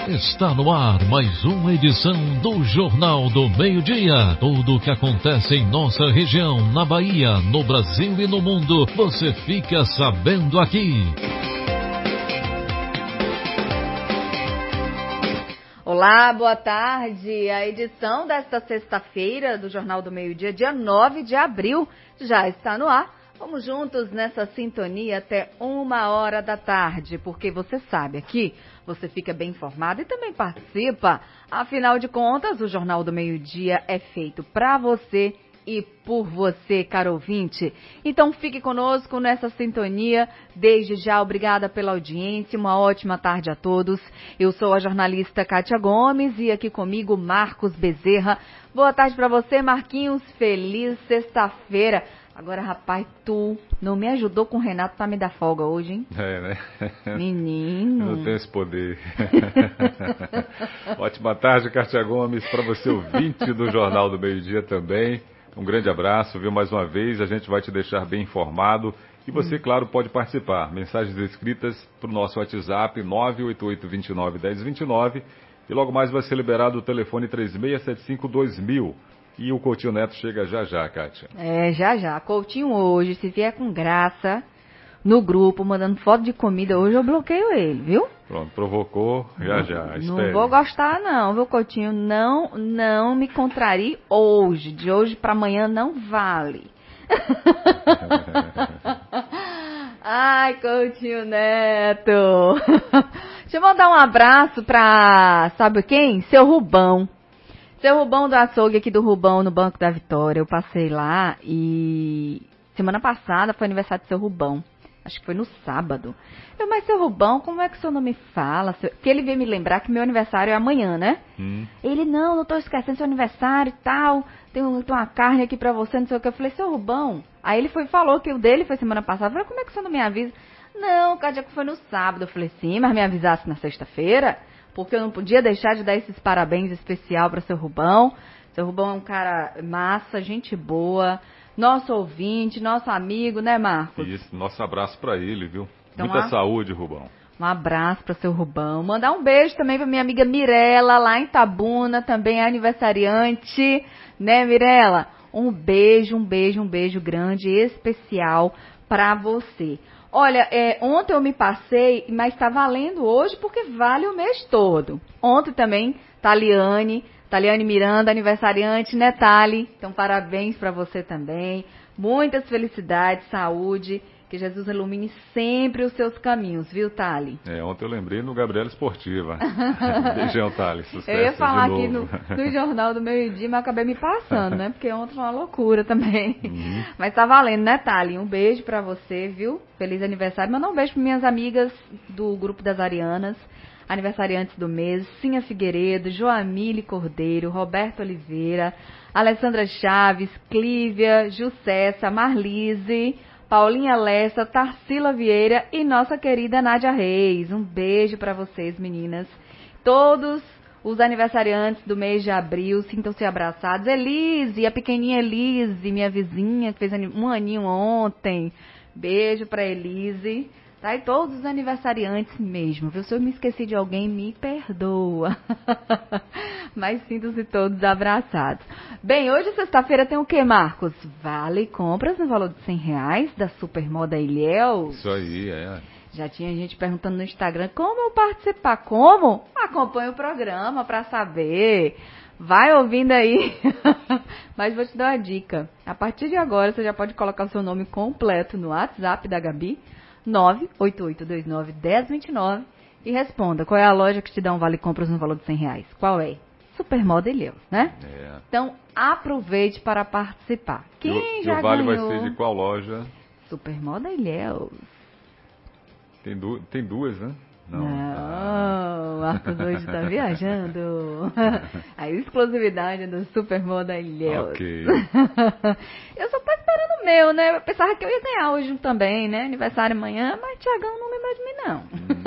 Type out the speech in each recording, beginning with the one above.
Está no ar mais uma edição do Jornal do Meio-Dia. Tudo o que acontece em nossa região, na Bahia, no Brasil e no mundo, você fica sabendo aqui. Olá, boa tarde. A edição desta sexta-feira do Jornal do Meio-Dia, dia 9 de abril, já está no ar. Vamos juntos nessa sintonia até 1h da tarde, porque você sabe, aqui você fica bem informado e também participa. Afinal de contas, o Jornal do Meio-Dia é feito para você e por você, caro ouvinte. Então fique conosco nessa sintonia. Desde já, obrigada pela audiência, uma ótima tarde a todos. Eu sou a jornalista Kátia Gomes e aqui comigo Marcos Bezerra. Boa tarde para você, Marquinhos. Feliz sexta-feira. Agora, rapaz, tu não me ajudou com o Renato pra me dar folga hoje, hein? É, né? Menino. Eu não tenho esse poder. Ótima tarde, Kátia Gomes, para você ouvinte do Jornal do Meio-Dia também. Um grande abraço, viu? Mais uma vez, a gente vai te deixar bem informado. E você, claro, pode participar. Mensagens escritas para o nosso WhatsApp 988-29-1029. E logo mais vai ser liberado o telefone 3675-2000. E o Coutinho Neto chega já já, Kátia. É, já já. Coutinho hoje, se vier com graça no grupo, mandando foto de comida, hoje eu bloqueio ele, viu? Pronto, provocou, já. Espere. Não vou gostar não, viu, Coutinho? Não me contrarie hoje. De hoje para amanhã não vale. Ai, Coutinho Neto. Deixa eu mandar um abraço pra, sabe quem? Seu Rubão. Seu Rubão do açougue aqui do Rubão, no Banco da Vitória. Eu passei lá e semana passada foi aniversário do seu Rubão. Acho que foi no sábado. Mas seu Rubão, como é que o senhor não me fala? Porque ele veio me lembrar que meu aniversário é amanhã, né? Ele, não tô esquecendo seu aniversário e tal. Tem uma carne aqui pra você, não sei o que. Eu falei, seu Rubão. Aí ele falou que o dele foi semana passada. Eu falei, como é que o senhor não me avisa? Não, Cádia, que foi no sábado. Eu falei, sim, mas me avisasse na sexta-feira. Porque eu não podia deixar de dar esses parabéns especial para seu Rubão. Seu Rubão é um cara massa, gente boa, nosso ouvinte, nosso amigo, né, Marcos? Isso, nosso abraço para ele, viu? Então, muita saúde, Rubão. Um abraço para seu Rubão. Mandar um beijo também para minha amiga Mirela, lá em Tabuna, também é aniversariante, né, Mirela? Um beijo grande e especial para você. Olha, ontem eu me passei, mas está valendo hoje porque vale o mês todo. Ontem também, Taliane Miranda, aniversariante, né, Thali? Então, parabéns para você também. Muitas felicidades, saúde, que Jesus ilumine sempre os seus caminhos, viu, Thali? Ontem eu lembrei no Gabriela Esportiva. Beijão, Thali, sucesso. Eu ia falar aqui no Jornal do Meio-Dia, mas acabei me passando, né? Porque ontem foi uma loucura também. Mas tá valendo, né, Thali? Um beijo pra você, viu? Feliz aniversário. Mandar um beijo para minhas amigas do Grupo das Arianas, aniversariantes do mês, Cinha Figueiredo, Joamile Cordeiro, Roberto Oliveira, Alessandra Chaves, Clívia, Jussessa, Marlise, Paulinha Lessa, Tarsila Vieira e nossa querida Nádia Reis. Um beijo para vocês, meninas. Todos os aniversariantes do mês de abril, sintam-se abraçados. Elise, a pequenininha Elise, minha vizinha, que fez um aninho ontem. Beijo para Elise. Tá? E todos os aniversariantes mesmo, viu? Se eu me esqueci de alguém, me perdoa. Mas sintam-se todos abraçados. Bem, hoje, sexta-feira, tem o que, Marcos? Vale compras no valor de R$100 da Supermoda Ilhéus. Isso aí, Já tinha gente perguntando no Instagram, como eu participar? Como? Acompanhe o programa para saber. Vai ouvindo aí. Mas vou te dar uma dica. A partir de agora, você já pode colocar o seu nome completo no WhatsApp da Gabi, 988291029, e responda qual é a loja que te dá um vale compras no valor de R$100. Qual é? Supermoda Ilhéus, né? Então, aproveite para participar. Quem já ganhou? O vale vai ser de qual loja? Supermoda Ilhéus. Tem duas, né? Não, Marcos hoje tá viajando. A exclusividade do Supermoda Ilhéus. Ok. Eu só tô esperando o meu, né? Eu pensava que eu ia ganhar hoje também, né? Aniversário amanhã, mas Tiagão não lembra de mim, não.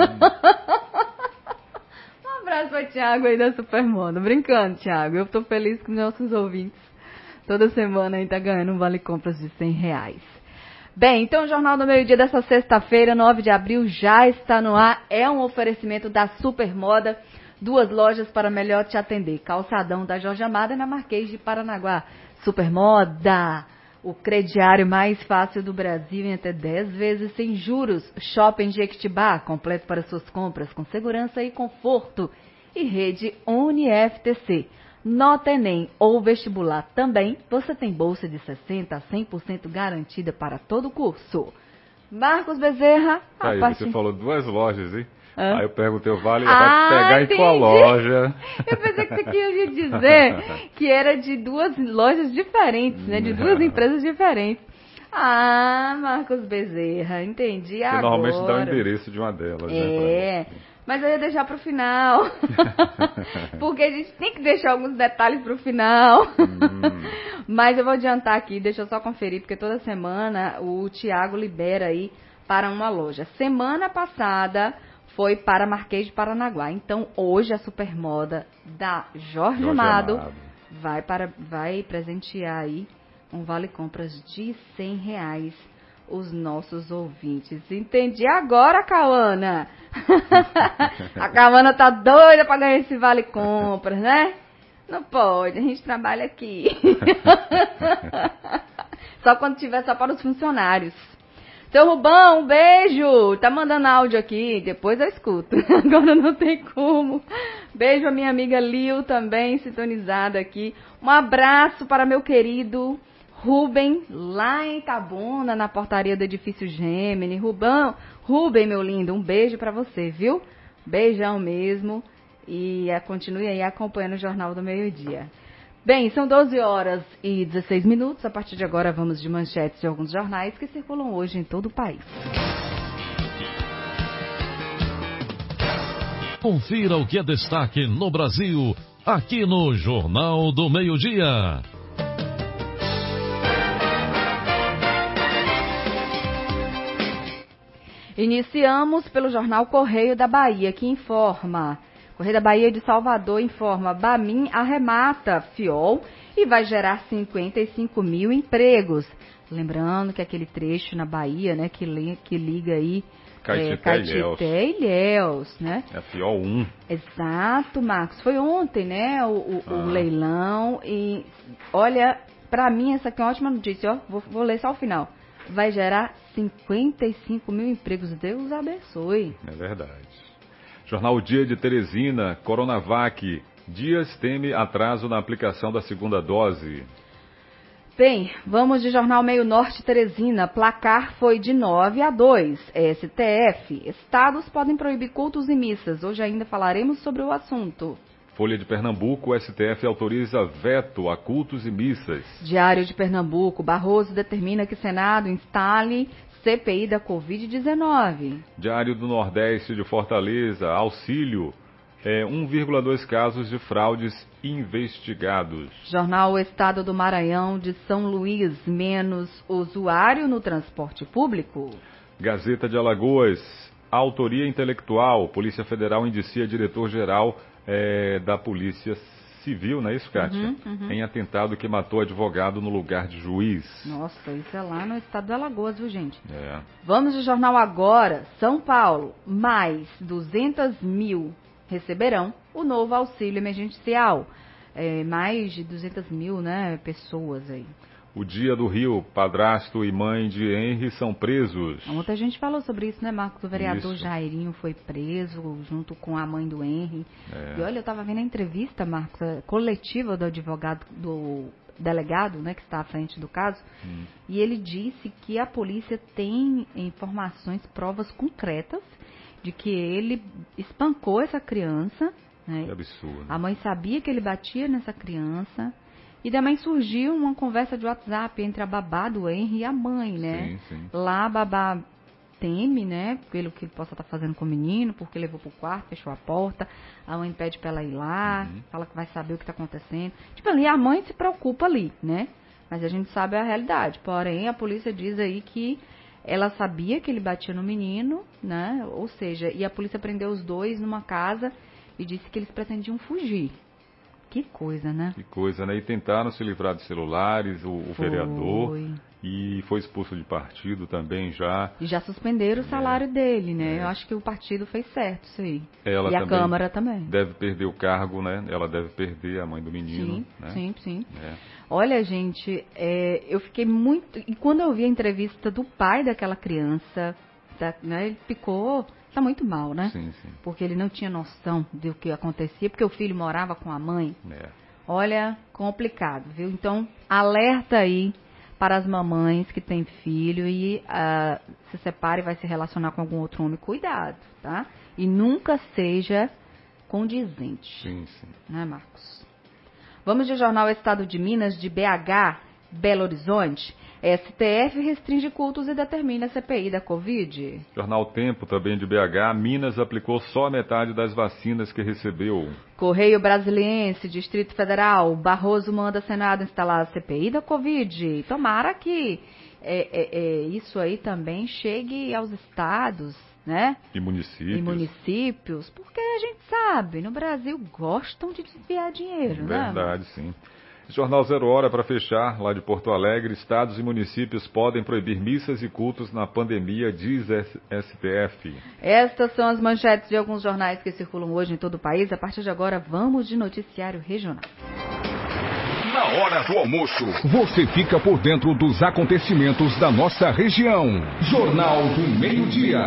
Um abraço pra Thiago aí da Supermoda. Brincando, Thiago. Eu tô feliz com nossos ouvintes. Toda semana a gente tá ganhando um vale compras de R$100. Bem, então o Jornal do Meio-Dia dessa sexta-feira, 9 de abril, já está no ar. É um oferecimento da Supermoda 2 lojas para melhor te atender. Calçadão da Jorge Amado e na Marquês de Paranaguá. Supermoda, o crediário mais fácil do Brasil em até 10 vezes sem juros. Shopping Jequitibá, completo para suas compras com segurança e conforto. E rede UniFTC. Nota Enem ou vestibular também, você tem bolsa de 60% a 100% garantida para todo o curso. Marcos Bezerra. Aí, você falou 2 lojas, hein? Hã? Aí eu perguntei, o Vale vai pegar entendi. em qual loja? Eu pensei que você queria dizer que era de 2 lojas diferentes, né? De 2 empresas diferentes. Ah, Marcos Bezerra, entendi Você agora. normalmente dá o endereço de uma delas, né? Mas eu ia deixar pro final. Porque a gente tem que deixar alguns detalhes pro final. Mas eu vou adiantar aqui, deixa eu só conferir, porque toda semana o Thiago libera aí para uma loja. Semana passada foi para Marquês de Paranaguá. Então hoje a Supermoda da Jorge Amado vai presentear aí um vale compras de R$100 os nossos ouvintes. Entendi agora, Cauana. A Cauana tá doida para ganhar esse vale compras, né? Não pode, a gente trabalha aqui. Só quando tiver só para os funcionários. Seu Rubão, um beijo. Tá mandando áudio aqui, depois eu escuto. Agora não tem como. Beijo a minha amiga Lil também, sintonizada aqui. Um abraço para meu querido Rubem, lá em Itabuna, na portaria do edifício Gemini. Rubem, meu lindo, um beijo para você, viu? Beijão mesmo. E continue aí acompanhando o Jornal do Meio-Dia. Bem, são 12h16. A partir de agora vamos de manchetes de alguns jornais que circulam hoje em todo o país. Confira o que é destaque no Brasil, aqui no Jornal do Meio-Dia. Iniciamos pelo jornal Correio da Bahia, que informa. Correio da Bahia de Salvador informa, Bamin arremata FIOL e vai gerar 55 mil empregos. Lembrando que aquele trecho na Bahia, né, que liga aí Caetité e Ilhéus, né? É a FIOL 1. Exato, Marcos. Foi ontem, né, o leilão. E olha, pra mim essa aqui é uma ótima notícia, ó. Vou ler só o final. Vai gerar 55 mil empregos. Deus abençoe. É verdade. Jornal Dia de Teresina, Coronavac. Dias teme atraso na aplicação da segunda dose. Bem, vamos de Jornal Meio Norte Teresina. Placar foi de 9-2. STF. Estados podem proibir cultos e missas. Hoje ainda falaremos sobre o assunto. Folha de Pernambuco, o STF autoriza veto a cultos e missas. Diário de Pernambuco, Barroso determina que Senado instale CPI da Covid-19. Diário do Nordeste de Fortaleza, auxílio, 1,2 casos de fraudes investigados. Jornal O Estado do Maranhão, de São Luís, menos usuário no transporte público. Gazeta de Alagoas, autoria intelectual, Polícia Federal indicia diretor-geral da Polícia Civil, não é isso, Kátia? Em atentado que matou advogado no lugar de juiz. Nossa, isso é lá no estado de Alagoas, viu, gente? Vamos de Jornal Agora, São Paulo, mais 200 mil receberão o novo auxílio emergencial. Mais de 200 mil, né, pessoas aí. O Dia do Rio, padrasto e mãe de Henry são presos. Ontem a gente falou sobre isso, né, Marcos? O vereador Jairinho foi preso junto com a mãe do Henry. E olha, eu estava vendo a entrevista, Marcos, coletiva do advogado, do delegado, né, que está à frente do caso. E ele disse que a polícia tem informações, provas concretas de que ele espancou essa criança. Né? Que absurdo. A mãe sabia que ele batia nessa criança. E também surgiu uma conversa de WhatsApp entre a babá do Henry e a mãe, né? Sim. Lá a babá teme, né? Pelo que ele possa estar fazendo com o menino, porque levou pro quarto, fechou a porta. A mãe pede pra ela ir lá, fala que vai saber o que tá acontecendo. Tipo, ali a mãe se preocupa ali, né? Mas a gente sabe a realidade. Porém, a polícia diz aí que ela sabia que ele batia no menino, né? Ou seja, e a polícia prendeu os dois numa casa e disse que eles pretendiam fugir. Que coisa, né? Que coisa, né? E tentaram se livrar de celulares, o vereador, e foi expulso de partido também já. E já suspenderam o salário dele, né? Eu acho que o partido fez certo isso aí. Ela e a Câmara também. Deve perder o cargo, né? Ela deve perder, a mãe do menino. Sim, né? sim. Olha, gente, eu fiquei muito... E quando eu vi a entrevista do pai daquela criança, né, ele ficou... Tá muito mal, né? Sim. Porque ele não tinha noção do que acontecia, porque o filho morava com a mãe. Olha, complicado, viu? Então, alerta aí para as mamães que têm filho e se separa e vai se relacionar com algum outro homem. Cuidado, tá? E nunca seja condizente. Sim. Né, Marcos? Vamos de Jornal Estado de Minas, de BH, Belo Horizonte. STF restringe cultos e determina a CPI da Covid. Jornal Tempo, também de BH, Minas aplicou só a metade das vacinas que recebeu. Correio Brasiliense, Distrito Federal, Barroso manda Senado instalar a CPI da Covid. Tomara que isso aí também chegue aos estados, né? E municípios. E municípios, porque a gente sabe, no Brasil gostam de desviar dinheiro, né? Verdade, sim. Jornal 0 Hora, para fechar, lá de Porto Alegre, estados e municípios podem proibir missas e cultos na pandemia, diz STF. Estas são as manchetes de alguns jornais que circulam hoje em todo o país. A partir de agora, vamos de noticiário regional. Na hora do almoço, você fica por dentro dos acontecimentos da nossa região. Jornal do Meio-Dia.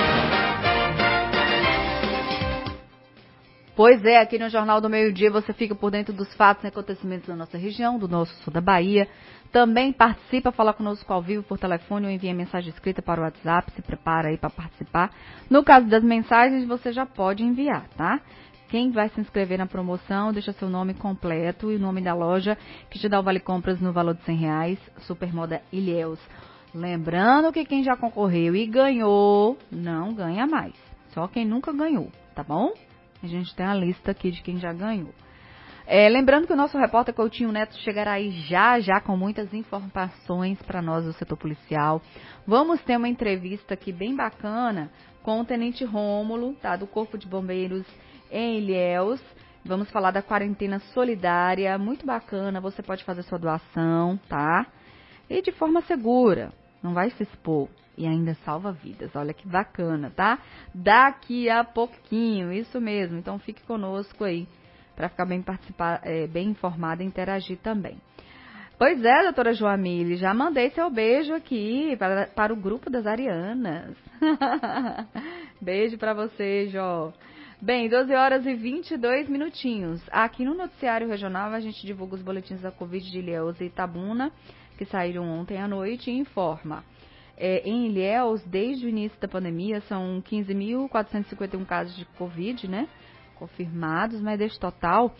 Pois é, aqui no Jornal do Meio-Dia você fica por dentro dos fatos e acontecimentos da nossa região, do nosso sul da Bahia. Também participa, fala conosco ao vivo por telefone ou envia mensagem escrita para o WhatsApp, se prepara aí para participar. No caso das mensagens, você já pode enviar, tá? Quem vai se inscrever na promoção, deixa seu nome completo e o nome da loja que te dá o Vale Compras no valor de R$100, Supermoda Ilhéus. Lembrando que quem já concorreu e ganhou, não ganha mais. Só quem nunca ganhou, tá bom? A gente tem a lista aqui de quem já ganhou. Lembrando que o nosso repórter Coutinho Neto chegará aí já com muitas informações para nós do setor policial. Vamos ter uma entrevista aqui bem bacana com o Tenente Rômulo, tá, do Corpo de Bombeiros em Ilhéus. Vamos falar da quarentena solidária, muito bacana, você pode fazer sua doação, tá? E de forma segura, não vai se expor. E ainda salva vidas, olha que bacana, tá? Daqui a pouquinho, isso mesmo. Então fique conosco aí, para ficar bem informada e interagir também. Pois é, doutora Joamile, já mandei seu beijo aqui para o grupo das Arianas. Beijo para você, Jó. Bem, 12 horas e 22 minutinhos. Aqui no Noticiário Regional a gente divulga os boletins da Covid de Ilhéus e Itabuna, que saíram ontem à noite, e informa. Em Ilhéus, desde o início da pandemia, são 15.451 casos de Covid, né? Confirmados, mas deste total,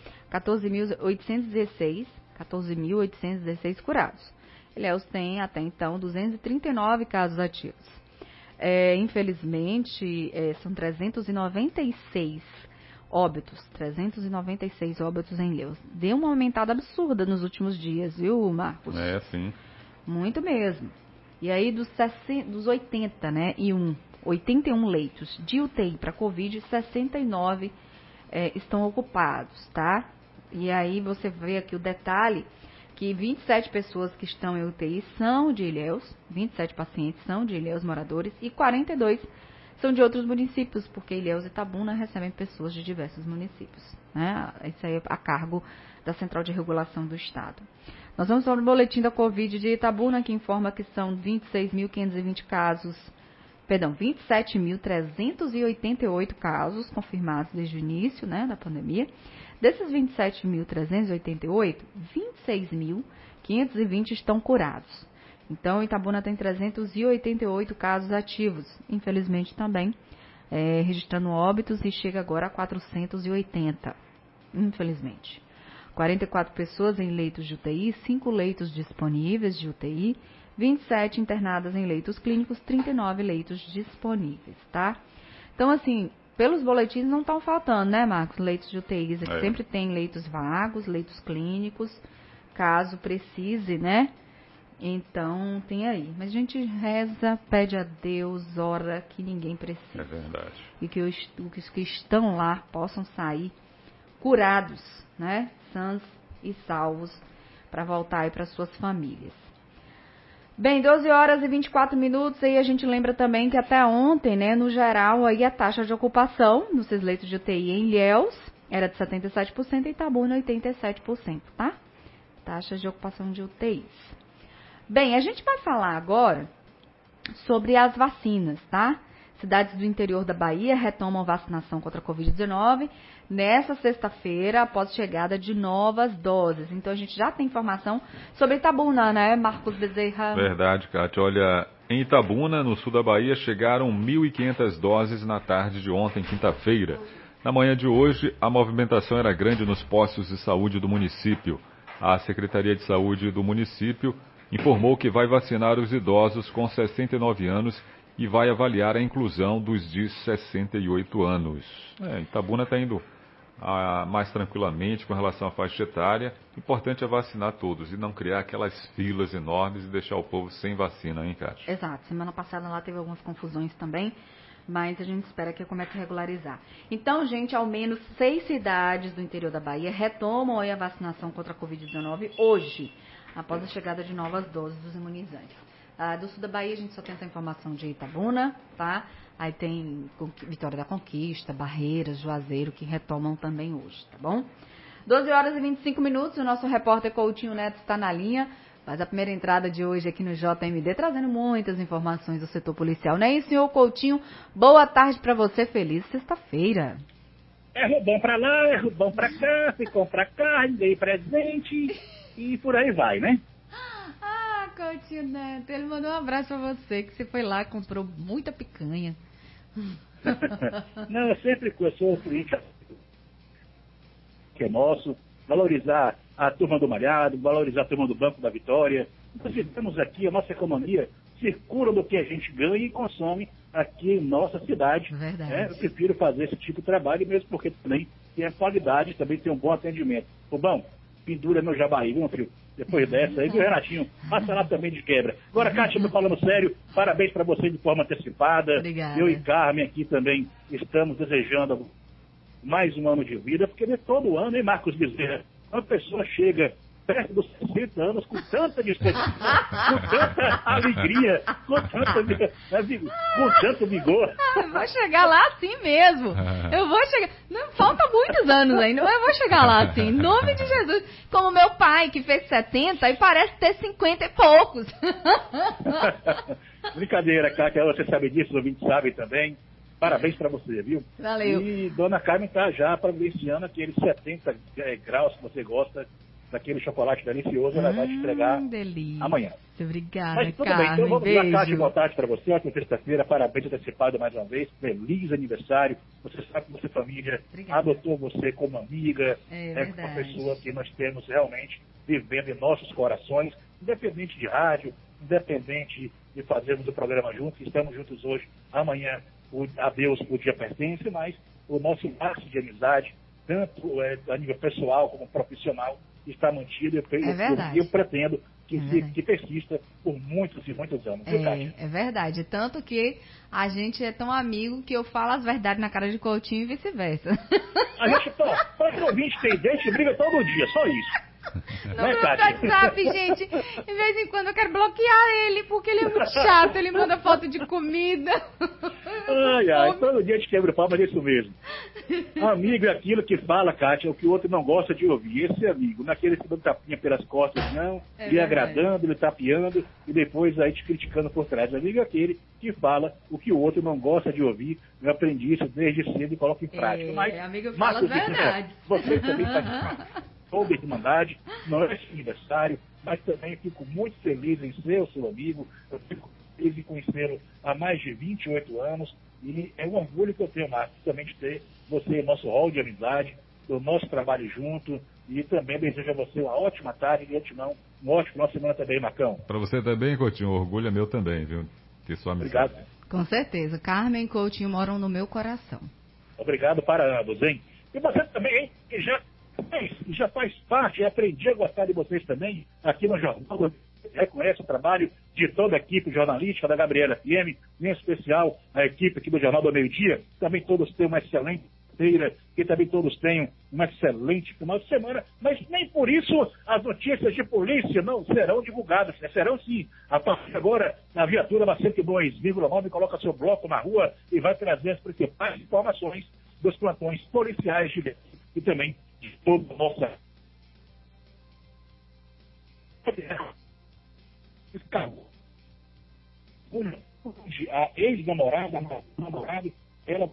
14.816 curados. Ilhéus tem, até então, 239 casos ativos. Infelizmente, são 396 óbitos em Ilhéus. Deu uma aumentada absurda nos últimos dias, viu, Marcos? Sim. Muito mesmo. E aí, dos 80, né, 81 leitos de UTI para Covid, 69 estão ocupados, tá? E aí você vê aqui o detalhe, que 27 pessoas que estão em UTI são de Ilhéus, 27 pacientes são de Ilhéus moradores, e 42 são de outros municípios, porque Ilhéus e Itabuna recebem pessoas de diversos municípios, né? Isso aí é a cargo da Central de Regulação do Estado. Nós vamos para o boletim da Covid de Itabuna, que informa que são 26.520 casos, 27.388 casos confirmados desde o início, né, da pandemia. Desses 27.388, 26.520 estão curados. Então, Itabuna tem 388 casos ativos, infelizmente também, registrando óbitos, e chega agora a 480, infelizmente. 44 pessoas em leitos de UTI, 5 leitos disponíveis de UTI, 27 internadas em leitos clínicos, 39 leitos disponíveis, tá? Então, assim, pelos boletins não estão faltando, né, Marcos? Leitos de UTI, sempre tem leitos vagos, leitos clínicos, caso precise, né? Então, tem aí. Mas a gente reza, pede a Deus, ora que ninguém precisa. É verdade. E que os que estão lá possam sair curados, né? Sãs e salvos para voltar aí para suas famílias. Bem, 12 horas e 24 minutos, aí a gente lembra também que até ontem, né, no geral, aí a taxa de ocupação nos leitos de UTI em Ilhéus era de 77% e Itabuna 87%, tá? Taxas de ocupação de UTIs. Bem, a gente vai falar agora sobre as vacinas, tá? Cidades do interior da Bahia retomam vacinação contra a Covid-19 nessa sexta-feira, após chegada de novas doses. Então, a gente já tem informação sobre Itabuna, né, Marcos Bezerra? Verdade, Kátia. Olha, em Itabuna, no sul da Bahia, chegaram 1.500 doses na tarde de ontem, quinta-feira. Na manhã de hoje, a movimentação era grande nos postos de saúde do município. A Secretaria de Saúde do município informou que vai vacinar os idosos com 69 anos e vai avaliar a inclusão dos de 68 anos. Itabuna está indo mais tranquilamente com relação à faixa etária. Importante é vacinar todos e não criar aquelas filas enormes e deixar o povo sem vacina, hein, Kátia? Exato. Semana passada lá teve algumas confusões também, mas a gente espera que comece a regularizar. Então, gente, ao menos 6 cidades do interior da Bahia retomam aí a vacinação contra a Covid-19 hoje, após a chegada de novas doses dos imunizantes. Do sul da Bahia, a gente só tem essa informação de Itabuna, tá? Aí tem Vitória da Conquista, Barreiras, Juazeiro, que retomam também hoje, tá bom? 12 horas e 25 minutos, o nosso repórter Coutinho Neto está na linha, faz a primeira entrada de hoje aqui no JMD, trazendo muitas informações do setor policial. Não é isso, senhor Coutinho? Boa tarde para você, feliz sexta-feira. É roubão pra lá, é roubão pra cá, fui comprar carne, dei presente e por aí vai, né? Coutinho Neto, ele mandou um abraço pra você, que você foi lá, comprou muita picanha. Não, eu sempre sou cliente que é nosso, valorizar a turma do Malhado, valorizar a turma do Banco da Vitória. Nós vivemos aqui, a nossa economia circula do que a gente ganha e consome aqui em nossa cidade. Verdade. Né? Eu prefiro fazer esse tipo de trabalho, mesmo porque também tem a qualidade, também tem um bom atendimento. Bom, pendura meu jabaí, viu, meu filho? Depois dessa aí, o Renatinho passa lá também de quebra. Agora, Kátia, me falando sério, parabéns para você de forma antecipada. Obrigada. Eu e Carmen aqui também estamos desejando mais um ano de vida, porque todo ano, hein, Marcos Bezerra? Uma pessoa chega perto dos 60 anos com tanta disposição, com tanta alegria, com tanto vigor. Eu vou chegar lá assim mesmo. Eu vou chegar. Não, falta muitos anos ainda, mas eu vou chegar lá assim, em nome de Jesus. Como meu pai, que fez 70 e parece ter 50 e poucos. Brincadeira, Kátia, você sabe disso, os ouvintes sabem também. Parabéns para você, viu? Valeu. E Dona Carmen tá já providenciando aqueles 70 graus que você gosta, daquele chocolate delicioso, ela vai te entregar delícia. amanhã. Obrigada, Mas tudo Carmen. bem, então vamos lá, Kátia, Beijo. boa tarde para você, ótima sexta-feira, parabéns antecipado mais uma vez, feliz aniversário, você sabe que você, família, Obrigada. adotou você como amiga, É uma verdade. pessoa que nós temos realmente vivendo em nossos corações, independente de rádio, independente de fazermos o programa juntos, estamos juntos hoje, amanhã a Deus o dia pertence, mas o nosso laço de amizade, tanto a nível pessoal como profissional, está mantido. Eu pretendo que persista por muitos e muitos anos. É verdade. Tanto que a gente é tão amigo que eu falo as verdades na cara de Coutinho e vice-versa. A gente, para o ouvinte ter ideia, a gente briga todo dia, só isso. No meu WhatsApp, gente, de vez em quando eu quero bloquear ele, porque ele é muito chato, ele manda foto de comida. Todo dia a gente quebra o pau, mas é isso mesmo. Amigo é aquilo que fala, Kátia, o que o outro não gosta de ouvir. Esse amigo, naquele que dá tapinha pelas costas, não, lhe agradando, lhe tapeando, e depois aí te criticando por trás. Amigo é aquele que fala o que o outro não gosta de ouvir. Eu aprendi isso desde cedo e coloco em prática. Mas, amigo fala as verdades. Você também faz toda a Irmandade, não é esse aniversário, mas também fico muito feliz em ser o seu amigo, eu fico feliz em conhecê-lo há mais de 28 anos, e é um orgulho que eu tenho, Marcos, também de ter você em nosso hall de amizade, do nosso trabalho junto, e também desejo a você uma ótima tarde e antemão, um ótimo final de semana também, Marcão. Para você também, Coutinho, o orgulho é meu também, viu? Ter sua amizade. Obrigado. Com certeza, Carmen e Coutinho moram no meu coração. Obrigado para ambos, hein? E você também, hein, que já faz parte, aprendi a gostar de vocês também, aqui no Jornal, reconhece o trabalho de toda a equipe jornalística da Gabriela FM, em especial a equipe aqui do Jornal do Meio Dia, também todos têm uma excelente quarta-feira. Que também todos tenham um excelente final de semana. Mas nem por isso as notícias de polícia não serão divulgadas. Serão sim. A partir de agora, na viatura da 102,9 coloca seu bloco na rua e vai trazer as principais informações dos plantões policiais de dentro e também de toda a nossa... A ex-namorada, ela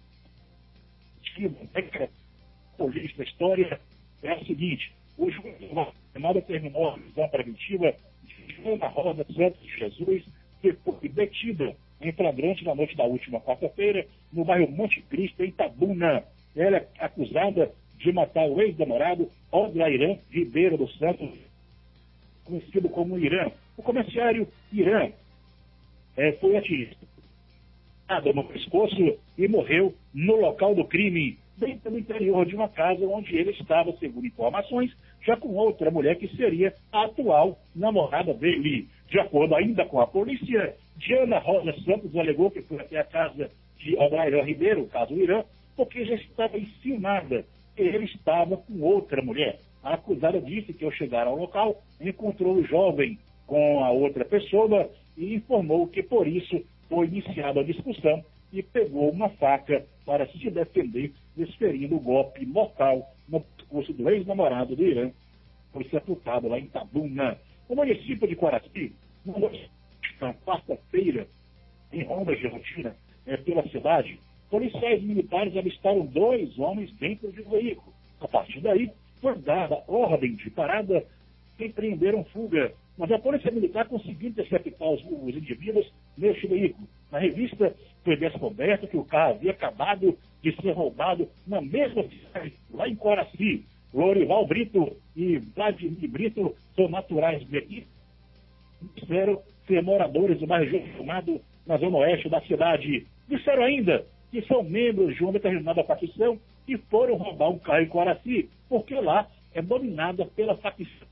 polícia da história é a seguinte: o juiz determinou a prisão preventiva de Joana Rosa Santos de Jesus, que foi detida em flagrante na noite da última quarta-feira no bairro Monte Cristo, em Itabuna. Ela é acusada de matar o ex-namorado Odrairã Ribeiro dos Santos, conhecido como Irã. O comerciário Irã foi atingido no pescoço e morreu no local do crime, dentro do interior de uma casa onde ele estava, segundo informações, já com outra mulher que seria a atual namorada dele. De acordo ainda com a polícia, Diana Rosa Santos alegou que foi até a casa de Odrairã Ribeiro, o caso Irã, porque já estava ensinada que ele estava com outra mulher. A acusada disse que ao chegar ao local, encontrou o jovem com a outra pessoa e informou que por isso foi iniciada a discussão e pegou uma faca para se defender, desferindo o golpe mortal no pescoço do ex-namorado do Irã. Foi sepultado lá em Itabuna. O município de Coraci, na quarta-feira, em rondas de rotina pela cidade, policiais militares avistaram 2 homens dentro de um veículo. A partir daí, foi dada ordem de parada e empreenderam fuga. Mas a polícia militar conseguiu interceptar os indivíduos neste veículo. Na revista foi descoberto que o carro havia acabado de ser roubado na mesma cidade, lá em Coraci. Lorival Brito e Vladimir Brito são naturais daqui. Disseram ser moradores do bairro chamado na zona oeste da cidade. Disseram ainda que são membros de uma determinada facção e foram roubar um carro em Coraci, porque lá é dominada pela facção.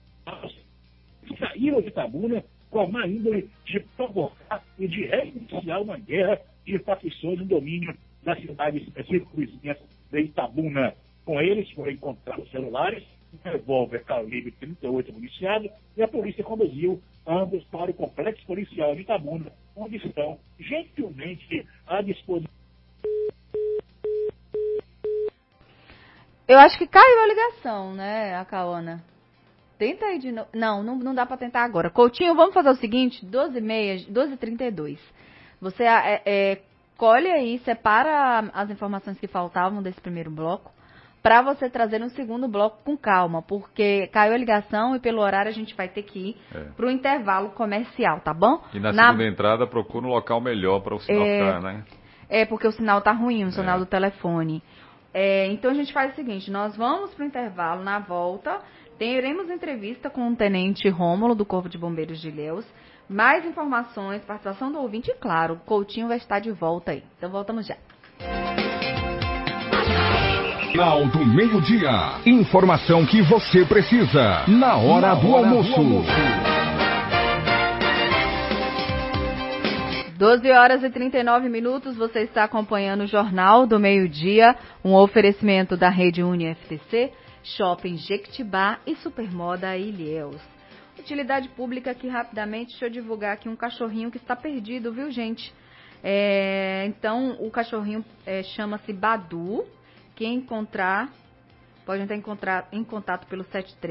Saíram de Itabuna com a má índole de provocar e de reiniciar uma guerra de facções no domínio das cidades circunvizinhas de Itabuna. Com eles foram encontrados celulares, um revólver calibre 38 municiado, e a polícia conduziu ambos para o complexo policial de Itabuna, onde estão gentilmente à disposição. Eu acho que caiu a ligação, né, a Caona? Tenta aí de novo. Não dá pra tentar agora. Coutinho, vamos fazer o seguinte, 12h32. Você colhe aí, separa as informações que faltavam desse primeiro bloco, pra você trazer no segundo bloco com calma, porque caiu a ligação e pelo horário a gente vai ter que ir pro intervalo comercial, tá bom? E na segunda entrada procura um local melhor para o sinal ficar, né? Porque o sinal tá ruim, o sinal do telefone. Então a gente faz o seguinte, nós vamos pro intervalo, na volta teremos entrevista com o Tenente Rômulo do Corpo de Bombeiros de Ilhéus, mais informações, participação do ouvinte e claro, o Coutinho vai estar de volta aí. Então voltamos já. Jornal do Meio-Dia. Informação que você precisa na hora do almoço. 12h39, você está acompanhando o Jornal do Meio-Dia, um oferecimento da Rede UniFTC, Shopping Jequitibá e Supermoda Ilhéus. Utilidade pública aqui rapidamente, deixa eu divulgar aqui um cachorrinho que está perdido, viu gente? Então, o cachorrinho chama-se Badu. Quem encontrar, pode entrar em contato pelo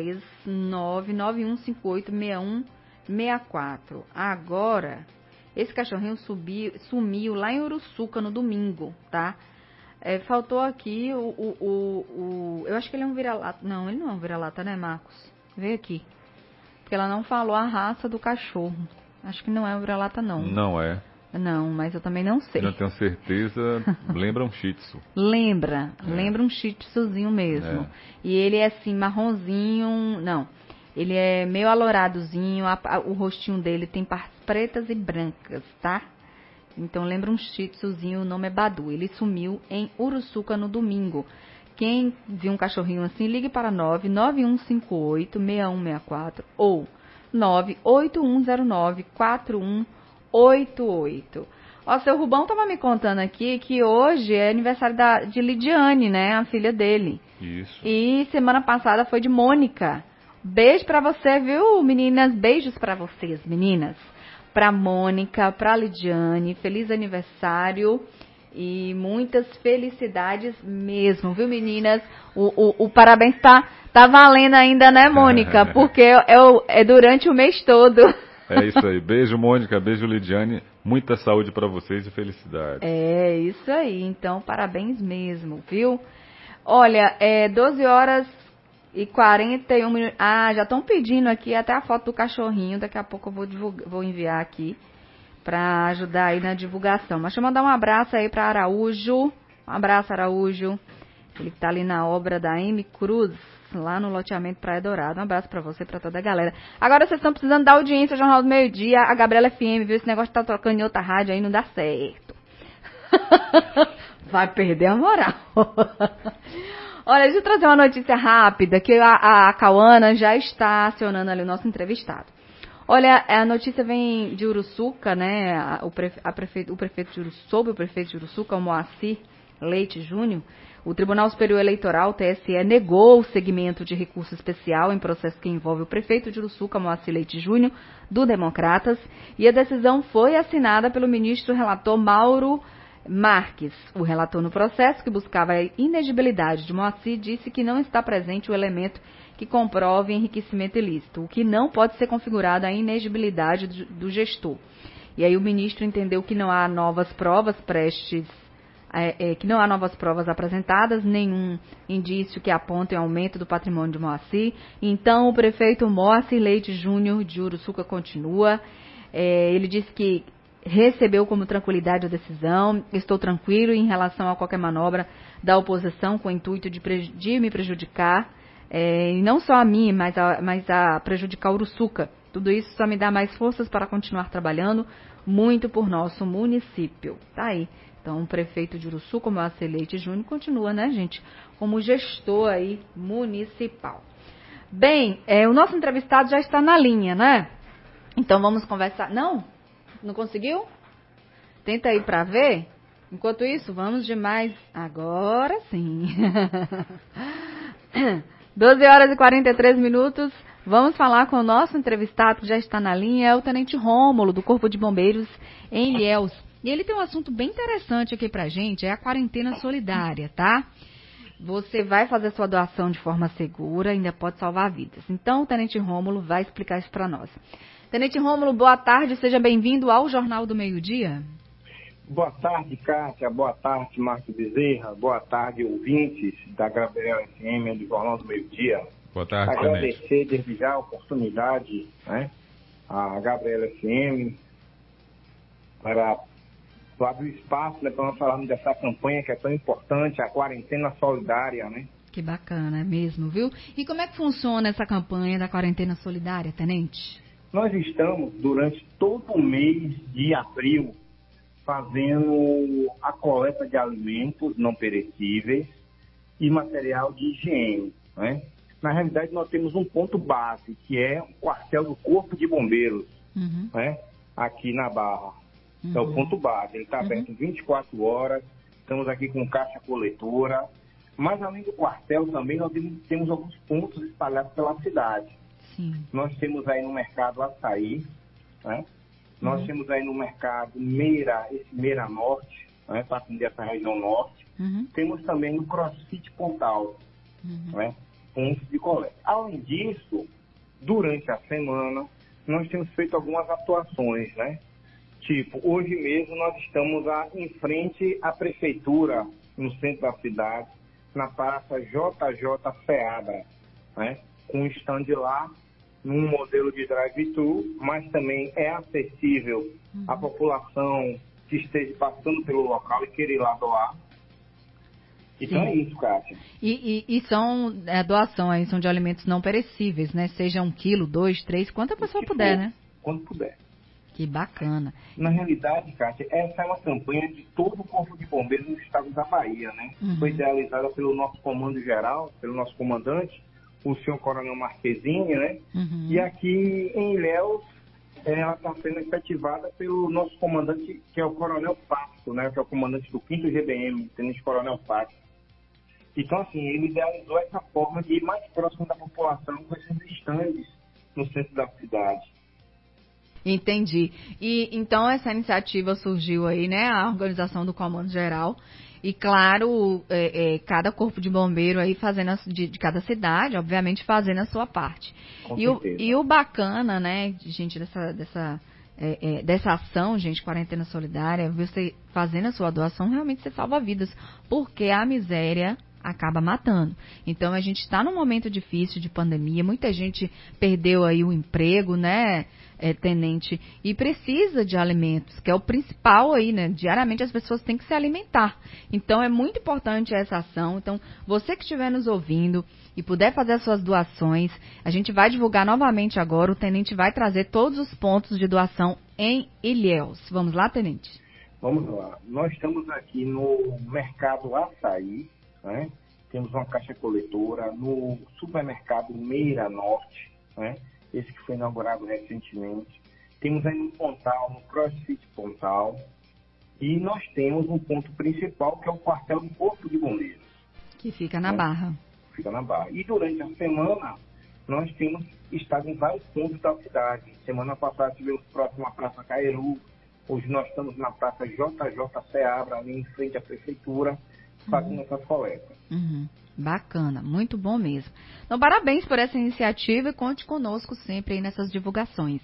73991586164. Agora, esse cachorrinho sumiu lá em Uruçuca no domingo, tá? Faltou aqui eu acho que ele é um vira-lata. Não, ele não é um vira-lata, né, Marcos? Vem aqui. Porque ela não falou a raça do cachorro. Acho que não é um vira-lata, não. Não é. Não, mas eu também não sei. Eu não tenho certeza. Lembra um Shih Tzu. Lembra um Shih Tzuzinho mesmo. E ele é assim, marronzinho. Não, ele é meio alouradozinho. O rostinho dele tem partes pretas e brancas, tá? Então lembra um Shih Tzuzinho, o nome é Badu. Ele sumiu em Uruçuca no domingo. Quem viu um cachorrinho assim, ligue para 99158-6164 ou 98109-4188. Ó, seu Rubão tava me contando aqui que hoje é aniversário de Lidiane, né? A filha dele. Isso. E semana passada foi de Mônica. Beijo pra você, viu, meninas? Beijos pra vocês, meninas. Pra Mônica, pra Lidiane. Feliz aniversário e muitas felicidades mesmo, viu, meninas? O parabéns tá valendo ainda, né, Mônica? Porque é durante o mês todo. É isso aí. Beijo, Mônica. Beijo, Lidiane. Muita saúde para vocês e felicidade. É isso aí. Então, parabéns mesmo, viu? Olha, 12 horas e 41 minutos. Ah, já estão pedindo aqui até a foto do cachorrinho. Daqui a pouco eu vou enviar aqui para ajudar aí na divulgação. Mas deixa eu mandar um abraço aí para Araújo. Um abraço, Araújo. Ele que tá ali na obra da M. Cruz, lá no loteamento Praia Dourada. Um abraço pra você e pra toda a galera. Agora vocês estão precisando da audiência, Jornal do Meio-Dia, a Gabriela FM, viu? Esse negócio de tá trocando em outra rádio aí não dá certo. Vai perder a moral. Olha, deixa eu trazer uma notícia rápida, que a Cauana já está acionando ali o nosso entrevistado. Olha, a notícia vem de Uruçuca, né? O prefeito de Uruçuca, o Moacir Leite Júnior. O Tribunal Superior Eleitoral, TSE, negou o segmento de recurso especial em processo que envolve o prefeito de Uruçuca, Moacir Leite Júnior, do Democratas, e a decisão foi assinada pelo ministro relator Mauro Marques. O relator no processo, que buscava a inegibilidade de Moacir, disse que não está presente o elemento que comprove enriquecimento ilícito, o que não pode ser configurado a inegibilidade do gestor. E aí o ministro entendeu que não há novas provas apresentadas, nenhum indício que aponte o aumento do patrimônio de Moacir. Então, o prefeito Moacir Leite Júnior de Uruçuca continua. Ele disse que recebeu como tranquilidade a decisão. Estou tranquilo em relação a qualquer manobra da oposição com o intuito de me prejudicar. E não só a mim, mas a prejudicar Uruçuca. Tudo isso só me dá mais forças para continuar trabalhando muito por nosso município. Tá aí. Então, o prefeito de Uruçuca, Moacir Leite Júnior, continua, né, gente, como gestor aí municipal. Bem, o nosso entrevistado já está na linha, né? Então, vamos conversar. Não? Não conseguiu? Tenta aí para ver. Enquanto isso, vamos de mais. Agora sim. 12 horas e 43 minutos. Vamos falar com o nosso entrevistado, que já está na linha, é o Tenente Rômulo, do Corpo de Bombeiros em Ilhéus. E ele tem um assunto bem interessante aqui pra gente, é a quarentena solidária, tá? Você vai fazer sua doação de forma segura, ainda pode salvar vidas. Então, o Tenente Rômulo vai explicar isso pra nós. Tenente Rômulo, boa tarde, seja bem-vindo ao Jornal do Meio-Dia. Boa tarde, Kátia, boa tarde, Márcio Bezerra, boa tarde, ouvintes da Gabriela FM do Jornal do Meio-Dia. Boa tarde, agradecer Tenente. desde já a oportunidade, né, a Gabriela FM para abrir espaço, né, para nós falarmos dessa campanha que é tão importante, a quarentena solidária, né? Que bacana, é mesmo, viu? E como é que funciona essa campanha da quarentena solidária, Tenente? Nós estamos, durante todo o mês de abril, fazendo a coleta de alimentos não perecíveis e material de higiene, né? Na realidade, nós temos um ponto base, que é o quartel do Corpo de Bombeiros, né? Aqui na Barra. É o ponto base. Ele está aberto 24 horas. Estamos aqui com caixa coletora. Mas, além do quartel, também nós temos alguns pontos espalhados pela cidade. Sim. Nós temos aí no mercado Açaí, né? Nós temos aí no mercado Meira Norte, né? Para atender essa região norte. Temos também no CrossFit Pontal, né? Pontos de coleta. Além disso, durante a semana, nós temos feito algumas atuações, né? Tipo, hoje mesmo nós estamos em frente à prefeitura, no centro da cidade, na praça JJ Seabra, né? Com um stand lá, num modelo de drive-thru, mas também é acessível à população que esteja passando pelo local e querer ir lá doar. Então é isso, Kátia. E são doação aí, são de alimentos não perecíveis, né? Seja 1 quilo, 2, 3, quanto a pessoa puder, né? Quando puder. Que bacana. Na realidade, Kátia, essa é uma campanha de todo o Corpo de Bombeiros no estado da Bahia, né? Foi idealizada pelo nosso comando geral, pelo nosso comandante, o senhor Coronel Marquezine, né? E aqui em Ilhéus, ela está sendo efetivada pelo nosso comandante, que é o Coronel Pato, né? Que é o comandante do 5º GBM, Tenente Coronel Pato. Então, assim, ele idealizou essa forma de ir mais próximo da população com esses estandes no centro da cidade. Entendi. E então essa iniciativa surgiu aí, né? A organização do Comando Geral. E claro, cada corpo de bombeiro aí fazendo de cada cidade, obviamente fazendo a sua parte. E o bacana, né, gente, dessa ação, gente, Quarentena Solidária, você fazendo a sua doação, realmente você salva vidas, porque a miséria acaba matando. Então a gente está num momento difícil de pandemia, muita gente perdeu aí o emprego, né, tenente, e precisa de alimentos, que é o principal aí, né, diariamente as pessoas têm que se alimentar. Então é muito importante essa ação. Então você que estiver nos ouvindo e puder fazer as suas doações, a gente vai divulgar novamente agora, o tenente vai trazer todos os pontos de doação em Ilhéus. Vamos lá, tenente? Vamos lá. Nós estamos aqui no Mercado Açaí, né? Temos uma caixa coletora no supermercado Meira Norte, né? Esse que foi inaugurado recentemente. Temos aí no Pontal, no CrossFit Pontal. E nós temos um ponto principal, que é o quartel do Corpo de Bombeiros. Que fica na Barra. Fica na Barra. E durante a semana, nós temos estado em vários pontos da cidade. Semana passada tivemos próximo à Praça Cairu. Hoje nós estamos na Praça JJ Seabra, ali em frente à Prefeitura, fazendo essa coleta. Bacana, muito bom mesmo. Então, parabéns por essa iniciativa e conte conosco sempre aí nessas divulgações.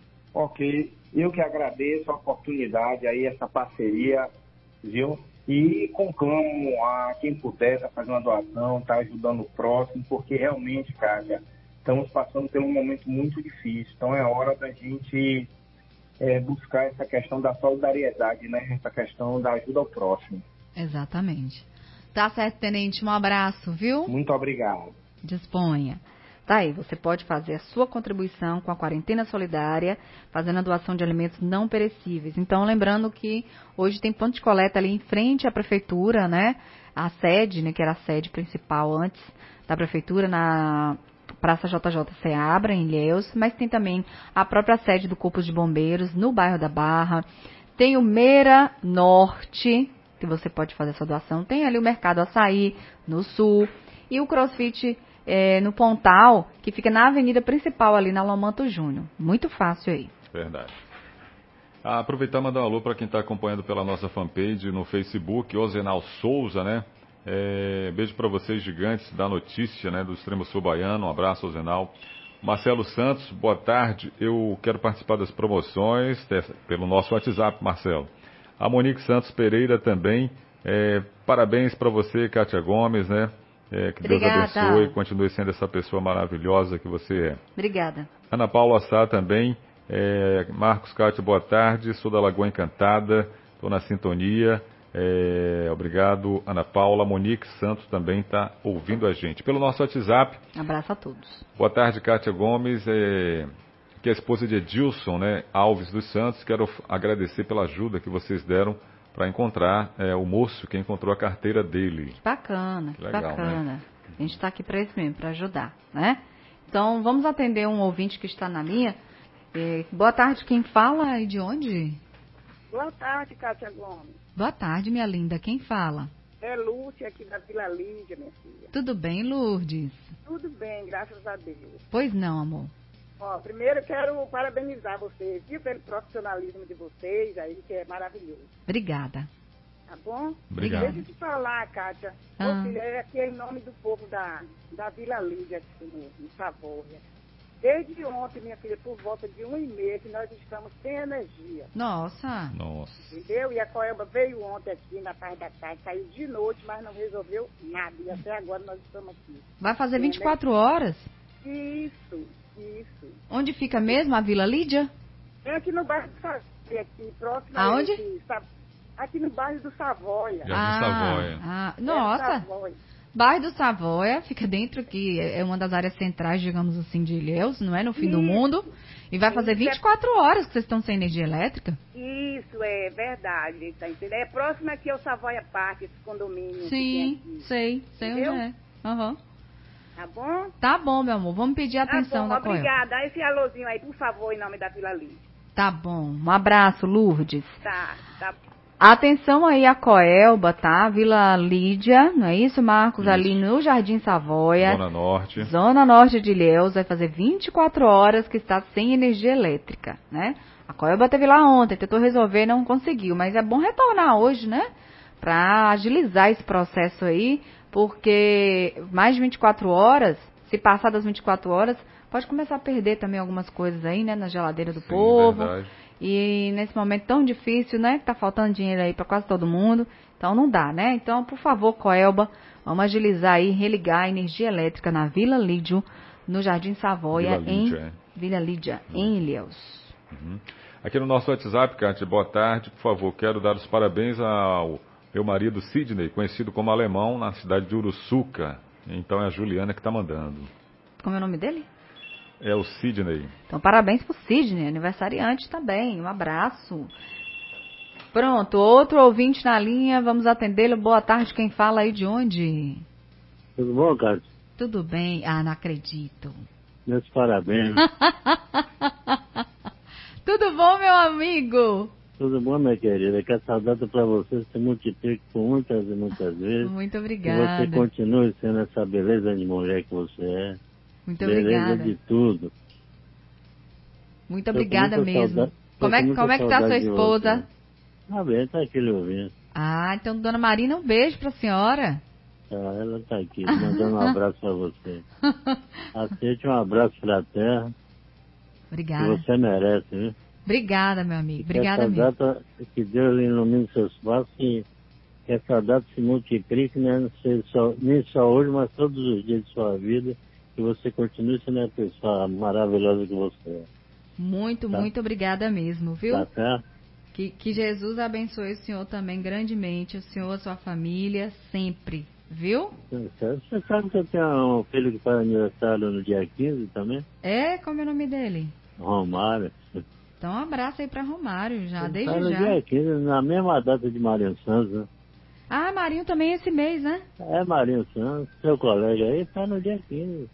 Ok, eu que agradeço a oportunidade aí, essa parceria, viu? E conclamo a quem puder tá fazendo uma doação, tá ajudando o próximo, porque realmente, cara, estamos passando por um momento muito difícil. Então é hora da gente buscar essa questão da solidariedade, né? Essa questão da ajuda ao próximo. Exatamente. Tá certo, tenente. Um abraço, viu? Muito obrigado. Disponha. Tá aí, você pode fazer a sua contribuição com a Quarentena Solidária, fazendo a doação de alimentos não perecíveis. Então, lembrando que hoje tem ponto de coleta ali em frente à prefeitura, né? A sede, né, que era a sede principal antes da prefeitura, na Praça JJ Seabra, em Ilhéus, mas tem também a própria sede do Corpo de Bombeiros, no bairro da Barra. Tem o Meira Norte, que você pode fazer sua doação. Tem ali o Mercado Açaí, no sul, e o CrossFit no Pontal, que fica na avenida principal ali na Lomanto Júnior. Muito fácil aí. Verdade. Aproveitar e mandar um alô para quem está acompanhando pela nossa fanpage no Facebook, Ozenal Souza, né? Beijo para vocês, gigantes da notícia, né, do Extremo Sul Baiano. Um abraço, Ozenal. Marcelo Santos, boa tarde. Eu quero participar das promoções pelo nosso WhatsApp, Marcelo. A Monique Santos Pereira também. Parabéns para você, Kátia Gomes, né? Que Obrigada. Deus abençoe e continue sendo essa pessoa maravilhosa que você é. Obrigada. Ana Paula Sá também. Marcos Kátia, boa tarde. Sou da Lagoa Encantada. Estou na sintonia. Obrigado, Ana Paula. Monique Santos também está ouvindo a gente. Pelo nosso WhatsApp. Abraço a todos. Boa tarde, Kátia Gomes. Que é a esposa de Edilson, né, Alves dos Santos. Quero agradecer pela ajuda que vocês deram para encontrar o moço que encontrou a carteira dele. Bacana, que legal, bacana. Né? A gente está aqui para isso mesmo, para ajudar, né? Então, vamos atender um ouvinte que está na linha. Boa tarde, quem fala e de onde? Boa tarde, Kátia Gomes. Boa tarde, minha linda. Quem fala? É Lúcia, aqui da Vila Lídia, minha filha. Tudo bem, Lourdes? Tudo bem, graças a Deus. Pois não, amor. Ó, primeiro eu quero parabenizar vocês, viu, pelo profissionalismo de vocês aí, que é maravilhoso. Obrigada. Tá bom? Obrigado. Deixa eu te falar, Kátia. Você é aqui em nome do povo da Vila Lídia, aqui no Savoia. Desde ontem, minha filha, por volta de 1h30, que nós estamos sem energia. Nossa. Entendeu? E a Coelba veio ontem aqui, na parte da tarde, saiu de noite, mas não resolveu nada. E até agora nós estamos aqui. Vai fazer 24 horas? Isso. Onde fica mesmo a Vila Lídia? É aqui no bairro do Savoia, aqui próximo. Aonde? Aqui no bairro do Savoia. Savoia. Nossa. Savoia. Bairro do Savoia, fica dentro aqui, é uma das áreas centrais, digamos assim, de Ilhéus, não é? No fim do mundo. E vai fazer 24 horas que vocês estão sem energia elétrica? Isso, é verdade, tá entendendo? É próximo aqui ao Savoia Park, esse condomínio. Sim, sei onde é. Uhum. Tá bom? Tá bom, meu amor, vamos pedir a atenção da Coelba. Obrigada, dá esse alôzinho aí, por favor, em nome da Vila Lídia. Tá bom. Um abraço, Lourdes. Tá. Atenção aí a Coelba, tá? Vila Lídia, não é isso, Marcos? Isso. Ali no Jardim Savoia. Zona Norte de Ilhéus, vai fazer 24 horas que está sem energia elétrica, né? A Coelba teve lá ontem, tentou resolver, não conseguiu, mas é bom retornar hoje, né? Para agilizar esse processo aí, porque mais de 24 horas, se passar das 24 horas, pode começar a perder também algumas coisas aí, né? Na geladeira do povo. Verdade. E nesse momento tão difícil, né? Que tá faltando dinheiro aí para quase todo mundo. Então não dá, né? Então, por favor, Coelba, vamos agilizar aí, religar a energia elétrica na Vila Lídio, no Jardim Savoia, Vila Lídia, em Ilhéus. Uhum. Aqui no nosso WhatsApp, Cátia, boa tarde, por favor, quero dar os parabéns ao meu marido Sidney, conhecido como Alemão, na cidade de Uruçuca. Então é a Juliana que está mandando. Como é o nome dele? É o Sidney. Então, parabéns pro Sidney, aniversariante também. Um abraço. Pronto, outro ouvinte na linha, vamos atendê-lo. Boa tarde, quem fala aí de onde? Tudo bom, Cátia? Tudo bem? Ah, não acredito. Meus parabéns. Tudo bom, meu amigo? Tudo bom, minha querida? Que essa data para você se multiplique por muitas e muitas vezes. Muito obrigada. Que você continue sendo essa beleza de mulher que você é. Muito beleza obrigada. De tudo. Muito obrigada mesmo. Como é que tá a sua esposa? Ah, bem, tá aqui lhe ouvindo. Ah, então, dona Marina, um beijo pra senhora. Ah, ela tá aqui, mandando um abraço pra você. Aceite um abraço fraterno. Obrigada. Que você merece, viu? Obrigada, meu amigo. Obrigada mesmo. Data, que Deus ilumine seus passos e que essa data se multiplique, né? Nem só hoje, mas todos os dias de sua vida. Que você continue sendo a pessoa maravilhosa que você é. Muito, tá? Muito obrigada mesmo, viu? Tá certo? Que Jesus abençoe o senhor também grandemente, o senhor, a sua família, sempre, viu? Você sabe que eu tenho um filho que faz aniversário no dia 15 também? É? Como é o nome dele? Romário. Então um abraço aí pra Romário, já, desde no já. No dia 15, na mesma data de Marinho Santos, né? Ah, Marinho também é esse mês, né? É, Marinho Santos, seu colega aí, tá no dia 15.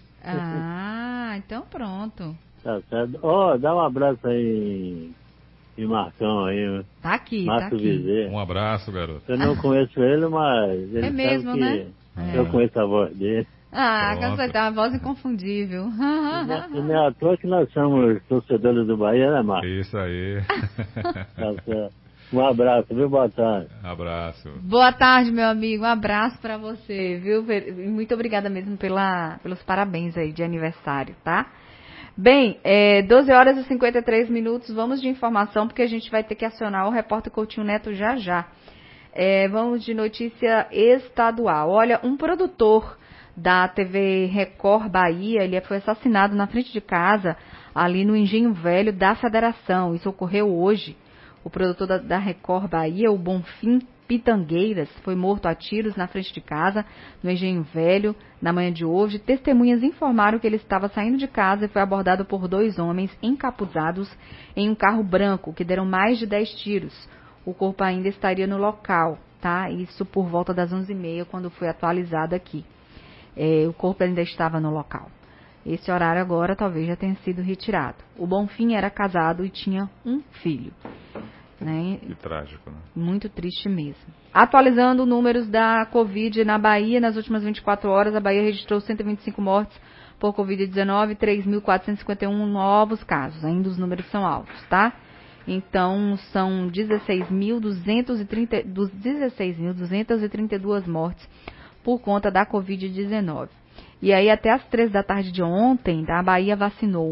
Ah, então pronto. Tá certo. Dá um abraço aí em Marcão aí. Tá aqui, Marco tá aqui. Vizer. Um abraço, garoto. Eu não conheço ele, mas ele é mesmo, sabe né? Eu conheço a voz dele. Ah, com certeza, uma voz inconfundível. E não é à toa que nós somos torcedores do Bahia, né, Marcos? Isso aí. Tá certo. Um abraço, viu? Boa tarde. Abraço. Boa tarde, meu amigo. Um abraço pra você, viu? Muito obrigada mesmo pelos parabéns aí de aniversário, tá? Bem, 12 horas e 53 minutos. Vamos de informação, porque a gente vai ter que acionar o repórter Coutinho Neto já. Vamos de notícia estadual. Olha, um produtor da TV Record Bahia, ele foi assassinado na frente de casa, ali no Engenho Velho da Federação. Isso ocorreu hoje. O produtor da Record Bahia, o Bonfim Pitangueiras, foi morto a tiros na frente de casa, no Engenho Velho, na manhã de hoje. Testemunhas informaram que ele estava saindo de casa e foi abordado por 2 homens encapuzados em um carro branco, que deram mais de 10 tiros. O corpo ainda estaria no local, tá? Isso por volta das 11h30, quando foi atualizado aqui. O corpo ainda estava no local. Esse horário agora talvez já tenha sido retirado. O Bonfim era casado e tinha um filho. Né? Que trágico, né? Muito triste mesmo. Atualizando números da Covid na Bahia, nas últimas 24 horas, a Bahia registrou 125 mortes por Covid-19, 3.451 novos casos. Ainda os números são altos, tá? Então, são 16.232 mortes por conta da Covid-19. E aí, até as 3 da tarde de ontem, a Bahia vacinou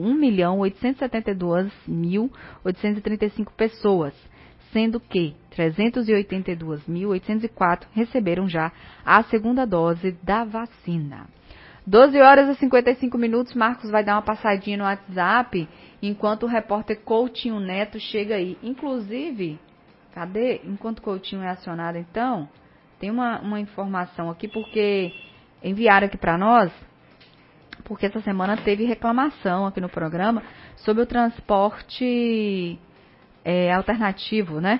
1.872.835 pessoas, sendo que 382.804 receberam já a segunda dose da vacina. 12 horas e 55 minutos, Marcos vai dar uma passadinha no WhatsApp, enquanto o repórter Coutinho Neto chega aí. Inclusive, cadê? Enquanto o Coutinho é acionado, então, tem uma informação aqui, porque enviaram aqui para nós, porque essa semana teve reclamação aqui no programa sobre o transporte alternativo, né?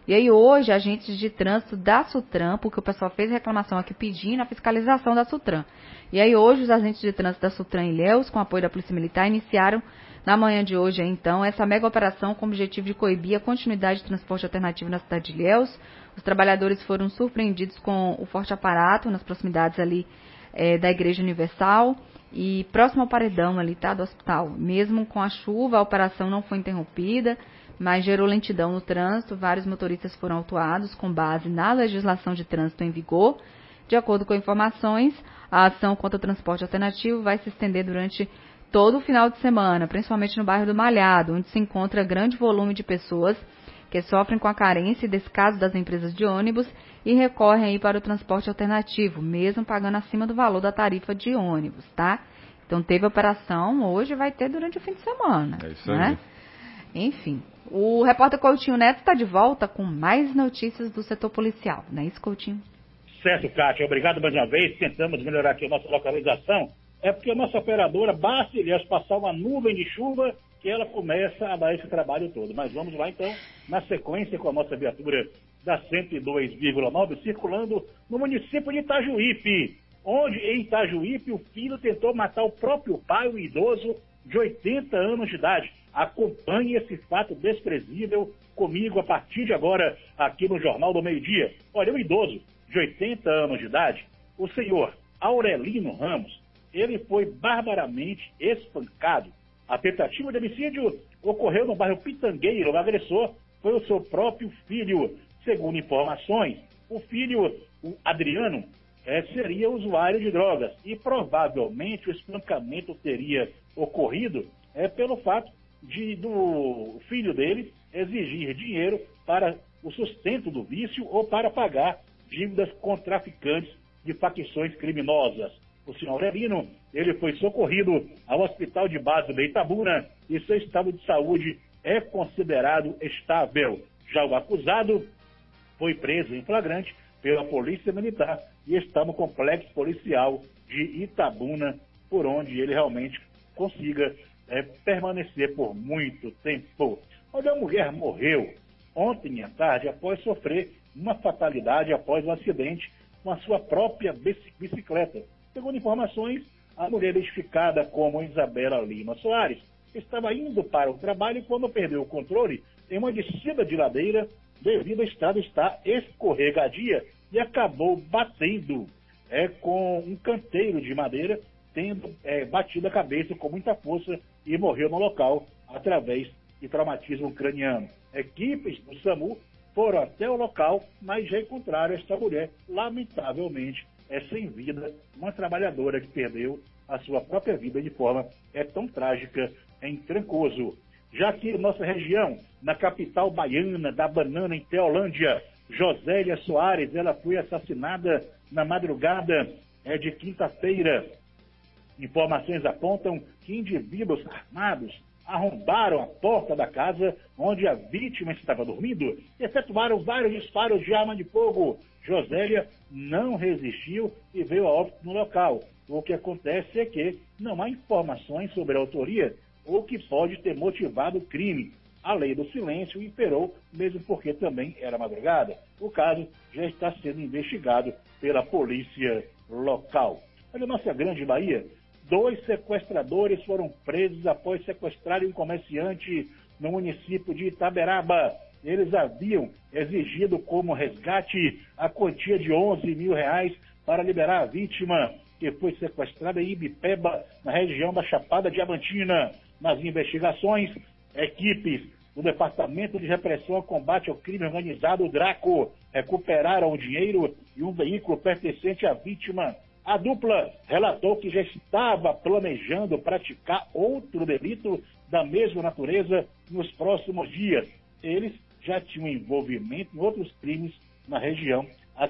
E aí hoje, agentes de trânsito da Sutran, porque o pessoal fez reclamação aqui pedindo a fiscalização da Sutran. E aí hoje os agentes de trânsito da Sutran e Ilhéus, com apoio da Polícia Militar, iniciaram na manhã de hoje, então, essa mega operação com o objetivo de coibir a continuidade de transporte alternativo na cidade de Ilhéus. Os trabalhadores foram surpreendidos com o forte aparato nas proximidades ali da Igreja Universal e próximo ao paredão ali, tá, do hospital. Mesmo com a chuva, a operação não foi interrompida, mas gerou lentidão no trânsito. Vários motoristas foram autuados com base na legislação de trânsito em vigor. De acordo com informações, a ação contra o transporte alternativo vai se estender durante todo o final de semana, principalmente no bairro do Malhado, onde se encontra grande volume de pessoas que sofrem com a carência e descaso das empresas de ônibus e recorrem aí para o transporte alternativo, mesmo pagando acima do valor da tarifa de ônibus, tá? Então teve operação, hoje vai ter durante o fim de semana. É isso né? aí. Enfim, o repórter Coutinho Neto está de volta com mais notícias do setor policial. Não é isso, Coutinho? Certo, Kátia. Obrigado mais uma vez. Tentamos melhorar aqui a nossa localização. É porque a nossa operadora basta Ilhéus passar uma nuvem de chuva que ela começa a dar esse trabalho todo. Mas vamos lá, então, na sequência com a nossa viatura da 102,9, circulando no município de Itajuípe, onde em Itajuípe o filho tentou matar o próprio pai, o idoso de 80 anos de idade. Acompanhe esse fato desprezível comigo a partir de agora aqui no Jornal do Meio-Dia. Olha, o idoso de 80 anos de idade, o senhor Aurelino Ramos, ele foi barbaramente espancado. A tentativa de homicídio ocorreu no bairro Pitangueiro. O agressor foi o seu próprio filho. Segundo informações, o filho, o Adriano, seria usuário de drogas e provavelmente o espancamento teria ocorrido pelo fato do filho dele exigir dinheiro para o sustento do vício ou para pagar dívidas com traficantes de facções criminosas. O senhor Aurelino, ele foi socorrido ao hospital de base de Itabuna e seu estado de saúde é considerado estável. Já o acusado foi preso em flagrante pela Polícia Militar e está no complexo policial de Itabuna, por onde ele realmente consiga permanecer por muito tempo. Olha, a mulher morreu ontem à tarde após sofrer uma fatalidade após um acidente com a sua própria bicicleta. Segundo informações, a mulher identificada como Isabela Lima Soares estava indo para o trabalho quando perdeu o controle em uma descida de ladeira devido à estrada estar escorregadia e acabou batendo com um canteiro de madeira, tendo batido a cabeça com muita força e morreu no local através de traumatismo craniano. Equipes do SAMU foram até o local, mas já encontraram esta mulher, lamentavelmente, sem vida, uma trabalhadora que perdeu a sua própria vida de forma tão trágica em Trancoso. Já que nossa região, na capital baiana da banana, em Teolândia, Josélia Soares, ela foi assassinada na madrugada de quinta-feira. Informações apontam que indivíduos armados arrombaram a porta da casa onde a vítima estava dormindo e efetuaram vários disparos de arma de fogo. Josélia não resistiu e veio a óbito no local. O que acontece é que não há informações sobre a autoria ou que pode ter motivado o crime. A lei do silêncio imperou, mesmo porque também era madrugada. O caso já está sendo investigado pela polícia local. Olha, nossa grande Bahia, 2 sequestradores foram presos após sequestrarem um comerciante no município de Itaberaba. Eles haviam exigido como resgate a quantia de R$11 mil para liberar a vítima, que foi sequestrada em Ibipeba, na região da Chapada Diamantina. Nas investigações, equipes do Departamento de Repressão ao Combate ao Crime Organizado, o DRACO, recuperaram o dinheiro e um veículo pertencente à vítima. A dupla relatou que já estava planejando praticar outro delito da mesma natureza nos próximos dias. Eles já tinham envolvimento em outros crimes na região,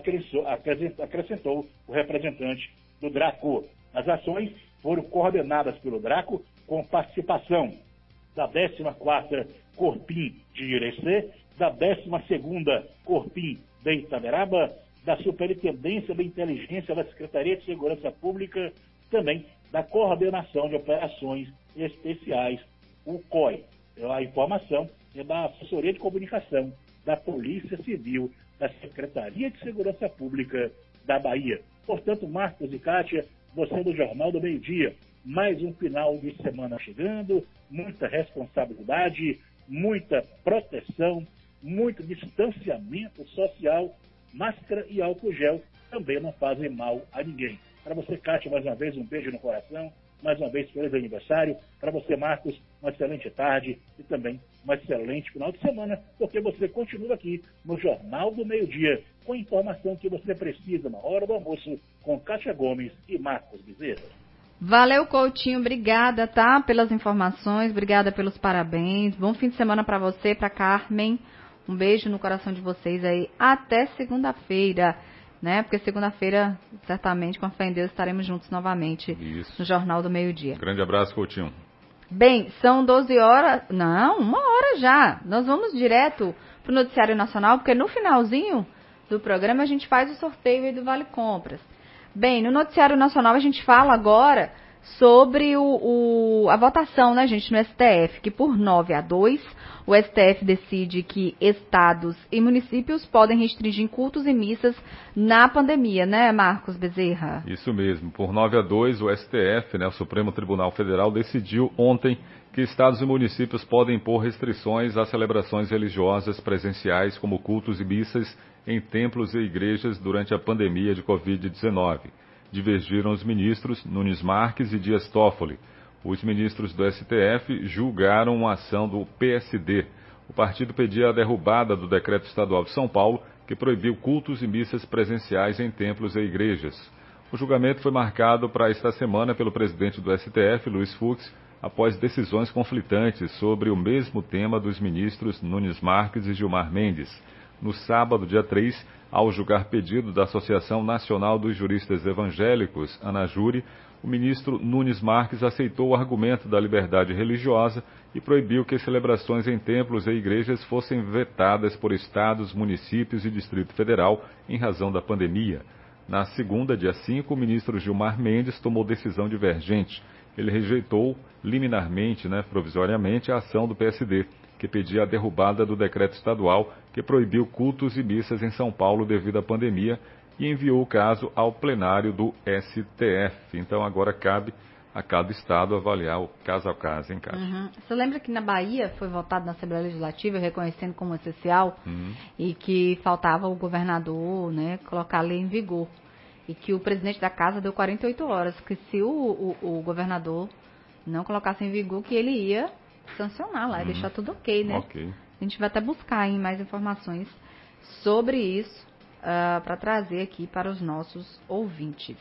acrescentou o representante do DRACO. As ações foram coordenadas pelo DRACO com participação da 14ª Corpim de Irecê, da 12ª Corpim de Itaberaba, da Superintendência de Inteligência da Secretaria de Segurança Pública, também da Coordenação de Operações Especiais, o COI. A informação é da Assessoria de Comunicação da Polícia Civil, da Secretaria de Segurança Pública da Bahia. Portanto, Marcos e Kátia, você do Jornal do Meio-Dia, mais um final de semana chegando, muita responsabilidade, muita proteção, muito distanciamento social, máscara e álcool gel também não fazem mal a ninguém. Para você, Kátia, mais uma vez, um beijo no coração, mais uma vez, feliz aniversário. Para você, Marcos, uma excelente tarde e também um excelente final de semana, porque você continua aqui no Jornal do Meio-Dia, com a informação que você precisa na hora do almoço, com Kátia Gomes e Marcos Bezerra. Valeu, Coutinho, obrigada, tá, pelas informações, obrigada pelos parabéns, bom fim de semana para você, para Carmen, um beijo no coração de vocês aí, até segunda-feira, né, porque segunda-feira, certamente, com a fé em Deus, estaremos juntos novamente. Isso. No Jornal do Meio-Dia. Grande abraço, Coutinho. Bem, são 12 horas, não, 1 hora já, nós vamos direto pro Noticiário Nacional, porque no finalzinho do programa a gente faz o sorteio aí do Vale Compras. Bem, no Noticiário Nacional a gente fala agora sobre a votação, né, gente, no STF, que por 9-2, o STF decide que estados e municípios podem restringir cultos e missas na pandemia, né, Marcos Bezerra? Isso mesmo, por 9-2, o STF, né, o Supremo Tribunal Federal, decidiu ontem que estados e municípios podem impor restrições às celebrações religiosas presenciais, como cultos e missas, em templos e igrejas durante a pandemia de Covid-19. Divergiram os ministros Nunes Marques e Dias Toffoli. Os ministros do STF julgaram uma ação do PSD. O partido pedia a derrubada do decreto estadual de São Paulo, que proibiu cultos e missas presenciais em templos e igrejas. O julgamento foi marcado para esta semana pelo presidente do STF, Luiz Fux, após decisões conflitantes sobre o mesmo tema dos ministros Nunes Marques e Gilmar Mendes. No sábado, dia 3, ao julgar pedido da Associação Nacional dos Juristas Evangélicos, ANAJURE, o ministro Nunes Marques aceitou o argumento da liberdade religiosa e proibiu que celebrações em templos e igrejas fossem vetadas por estados, municípios e Distrito Federal em razão da pandemia. Na segunda, dia 5, o ministro Gilmar Mendes tomou decisão divergente. Ele rejeitou liminarmente, provisoriamente, a ação do PSD, que pedia a derrubada do decreto estadual que proibiu cultos e missas em São Paulo devido à pandemia e enviou o caso ao plenário do STF. Então agora cabe a cada estado avaliar o caso a caso, hein, Cátia? Você lembra que na Bahia foi votado na Assembleia Legislativa reconhecendo como essencial e que faltava o governador, colocar a lei em vigor. E que o presidente da casa deu 48 horas, que se o governador não colocasse em vigor, que ele ia sancionar lá e deixar tudo ok, né? Ok. A gente vai até buscar mais informações sobre isso para trazer aqui para os nossos ouvintes.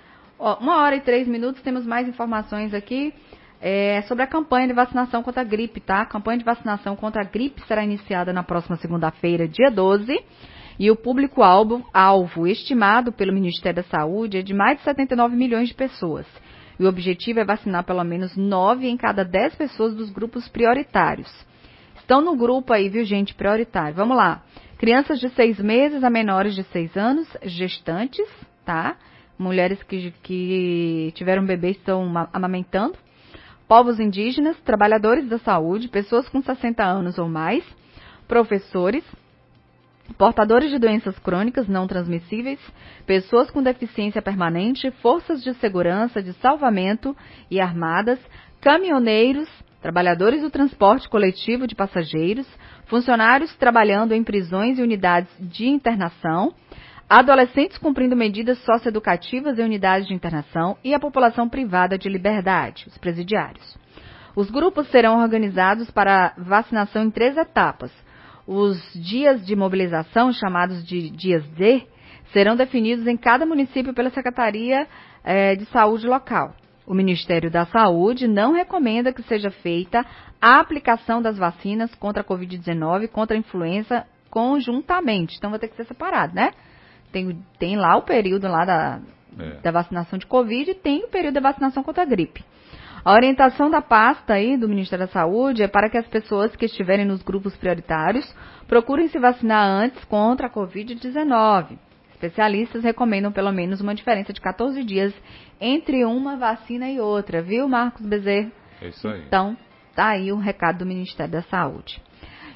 1h03, temos mais informações aqui sobre a campanha de vacinação contra a gripe, tá? A campanha de vacinação contra a gripe será iniciada na próxima segunda-feira, dia 12, e o público-alvo estimado pelo Ministério da Saúde é de mais de 79 milhões de pessoas. E o objetivo é vacinar pelo menos 9 em cada 10 pessoas dos grupos prioritários. Estão no grupo aí, viu, gente, prioritário. Vamos lá. Crianças de 6 meses a menores de 6 anos, gestantes, tá? Mulheres que tiveram bebê e estão amamentando. Povos indígenas, trabalhadores da saúde, pessoas com 60 anos ou mais, professores, portadores de doenças crônicas não transmissíveis, pessoas com deficiência permanente, forças de segurança, de salvamento e armadas, caminhoneiros, trabalhadores do transporte coletivo de passageiros, funcionários trabalhando em prisões e unidades de internação, adolescentes cumprindo medidas socioeducativas em unidades de internação e a população privada de liberdade, os presidiários. Os grupos serão organizados para vacinação em 3 etapas. Os dias de mobilização, chamados de dias D, serão definidos em cada município pela Secretaria de Saúde local. O Ministério da Saúde não recomenda que seja feita a aplicação das vacinas contra a Covid-19 e contra a influenza conjuntamente. Então vai ter que ser separado, né? Tem lá o período lá da vacinação de Covid e tem o período da vacinação contra a gripe. A orientação da pasta aí do Ministério da Saúde é para que as pessoas que estiverem nos grupos prioritários procurem se vacinar antes contra a Covid-19. Especialistas recomendam pelo menos uma diferença de 14 dias entre uma vacina e outra, viu, Marcos Bezerra? É isso aí. Então, tá aí o recado do Ministério da Saúde.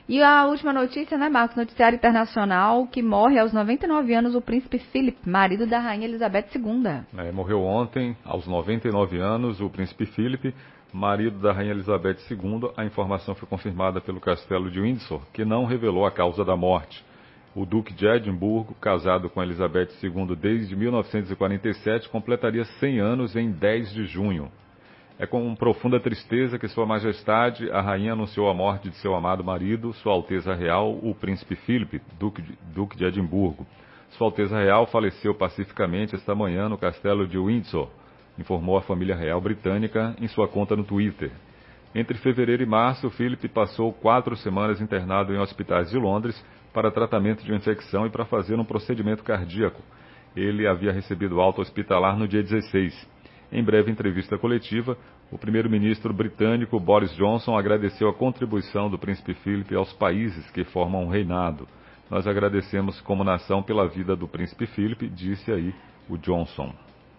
E a última notícia, né, Marcos? Noticiário internacional, que morre aos 99 anos o príncipe Philip, marido da rainha Elizabeth II. Morreu ontem, aos 99 anos, o príncipe Philip, marido da rainha Elizabeth II. A informação foi confirmada pelo Castelo de Windsor, que não revelou a causa da morte. O duque de Edimburgo, casado com Elizabeth II desde 1947, completaria 100 anos em 10 de junho. É com profunda tristeza que Sua Majestade, a rainha, anunciou a morte de seu amado marido, Sua Alteza Real, o príncipe Philip, duque de Edimburgo. Sua Alteza Real faleceu pacificamente esta manhã no Castelo de Windsor, informou a família real britânica em sua conta no Twitter. Entre fevereiro e março, Philip passou 4 semanas internado em hospitais de Londres para tratamento de uma infecção e para fazer um procedimento cardíaco. Ele havia recebido alta hospitalar no dia 16. Em breve entrevista coletiva, o primeiro-ministro britânico Boris Johnson agradeceu a contribuição do príncipe Philip aos países que formam um reinado. Nós agradecemos como nação pela vida do príncipe Philip, disse aí o Johnson.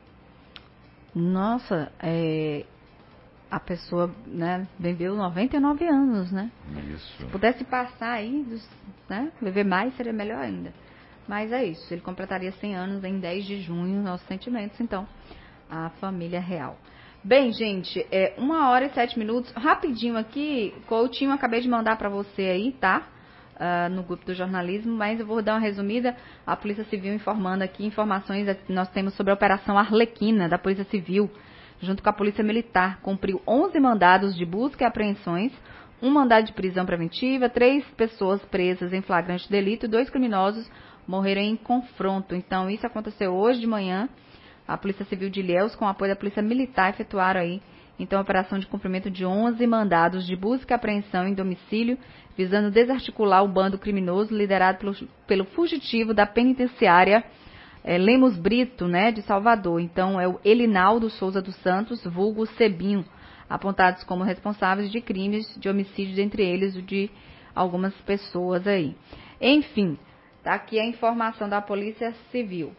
Nossa, a pessoa, né, viveu 99 anos, né? Isso. Se pudesse passar aí, né, viver mais, seria melhor ainda. Mas é isso, ele completaria 100 anos em 10 de junho, nossos sentimentos, então, a família real. Bem, gente, 1h07, rapidinho aqui, Coutinho, acabei de mandar para você aí, tá? No grupo do jornalismo, mas eu vou dar uma resumida. A Polícia Civil informando aqui, informações que nós temos sobre a Operação Arlequina da Polícia Civil, junto com a Polícia Militar, cumpriu 11 mandados de busca e apreensões, um mandado de prisão preventiva, 3 pessoas presas em flagrante delito e 2 criminosos morreram em confronto. Então, isso aconteceu hoje de manhã. A Polícia Civil de Ilhéus, com o apoio da Polícia Militar, efetuaram aí, então, a operação de cumprimento de 11 mandados de busca e apreensão em domicílio, visando desarticular o bando criminoso liderado pelo fugitivo da penitenciária Lemos Brito, né, de Salvador. Então, é o Elinaldo Souza dos Santos, vulgo Cebinho, apontados como responsáveis de crimes de homicídio, dentre eles o de algumas pessoas aí. Enfim, tá aqui a informação da Polícia Civil.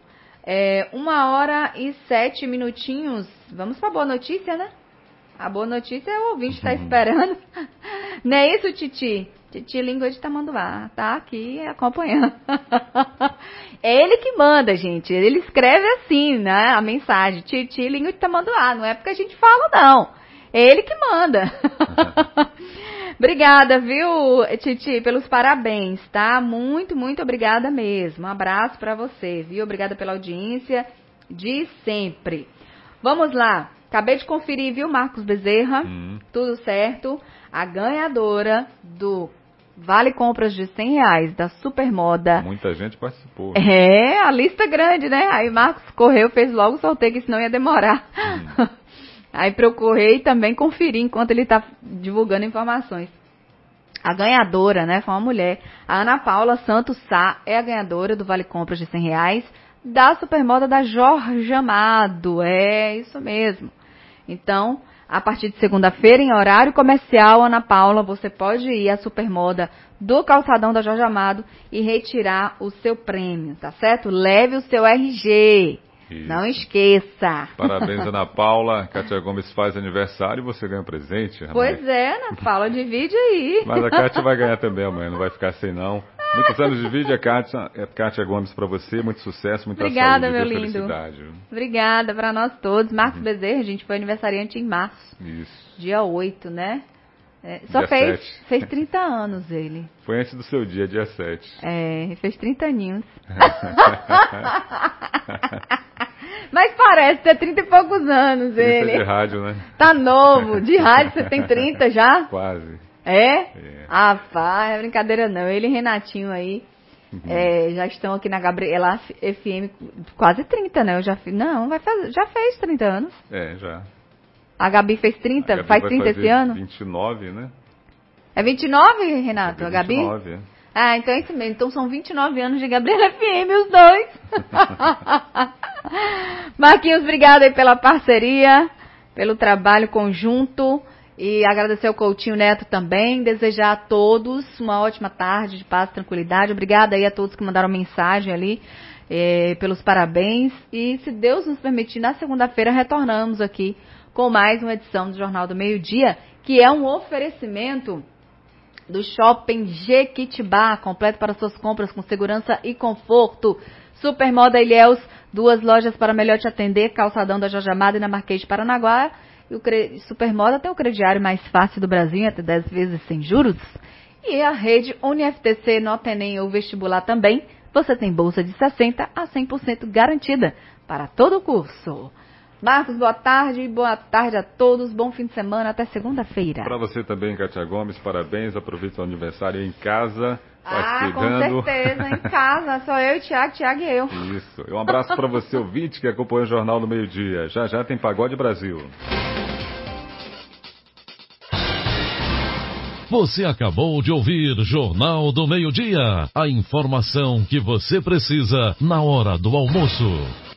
1h07. Vamos para a boa notícia, né? A boa notícia é o ouvinte está esperando. Não é isso, Titi? Titi Língua de Tamanduá, tá aqui acompanhando. É ele que manda, gente. Ele escreve assim, né? A mensagem. Titi Língua de Tamanduá. Não é porque a gente fala, não. É ele que manda. Obrigada, viu, Titi, pelos parabéns, tá? Muito, muito obrigada mesmo. Um abraço pra você, viu? Obrigada pela audiência de sempre. Vamos lá. Acabei de conferir, viu, Marcos Bezerra? Tudo certo. A ganhadora do Vale Compras de R$100 da Supermoda. Muita gente participou. A lista grande, né? Aí Marcos correu, fez logo o sorteio, que senão ia demorar. Aí para eu correr e também conferir enquanto ele está divulgando informações. A ganhadora, né, foi uma mulher. A Ana Paula Santos Sá é a ganhadora do Vale Compras de R$100 da Supermoda da Jorge Amado. É isso mesmo. Então, a partir de segunda-feira, em horário comercial, Ana Paula, você pode ir à Supermoda do Calçadão da Jorge Amado e retirar o seu prêmio, tá certo? Leve o seu RG. Isso. Não esqueça. Parabéns, Ana Paula. Kátia Gomes faz aniversário e você ganha um presente. Pois é, Ana Paula, divide aí. Mas a Kátia vai ganhar também amanhã, não vai ficar sem não. Muitos anos de vídeo, Kátia Gomes, para você. Muito sucesso, muita Obrigada, saúde, meu muita lindo. felicidade. Obrigada para nós todos. Marcos Bezerra, a gente foi aniversariante em março. Isso. Dia 8, né? Só fez 30 anos ele. Foi antes do seu dia 7. Fez 30 aninhos. Mas parece ter 30 e poucos anos ele. De rádio, né? Tá novo. De rádio você tem 30 já? Quase. Ah, pá, é brincadeira não. Ele e Renatinho aí já estão aqui na Gabriela FM quase 30, né? Eu já fiz. Não, já fez 30 anos. Já. A Gabi fez 30? Gabi faz 30 esse ano? 29, né? É 29, Renato? A Gabi? 29, então é isso mesmo. Então são 29 anos de Gabriela FM, os dois. Marquinhos, obrigada aí pela parceria, pelo trabalho conjunto. E agradecer ao Coutinho Neto também. Desejar a todos uma ótima tarde de paz e tranquilidade. Obrigada aí a todos que mandaram mensagem ali pelos parabéns. E se Deus nos permitir, na segunda-feira retornamos aqui com mais uma edição do Jornal do Meio-Dia, que é um oferecimento do Shopping Jequitibá, completo para suas compras com segurança e conforto. Supermoda Ilhéus, 2 lojas para melhor te atender, Calçadão da Jorge Amado e na Marquês de Paranaguá. E o Supermoda tem o crediário mais fácil do Brasil, até 10 vezes sem juros. E a rede UniFTC, nota Enem ou vestibular também, você tem bolsa de 60% a 100% garantida para todo o curso. Marcos, boa tarde a todos, bom fim de semana, até segunda-feira. Para você também, Kátia Gomes, parabéns, aproveite o aniversário em casa, cuidando. Com certeza, em casa, só eu e Tiago e eu. Isso, um abraço para você, ouvinte, que acompanha o Jornal do Meio-Dia. Já tem Pagode Brasil. Você acabou de ouvir Jornal do Meio-Dia, a informação que você precisa na hora do almoço.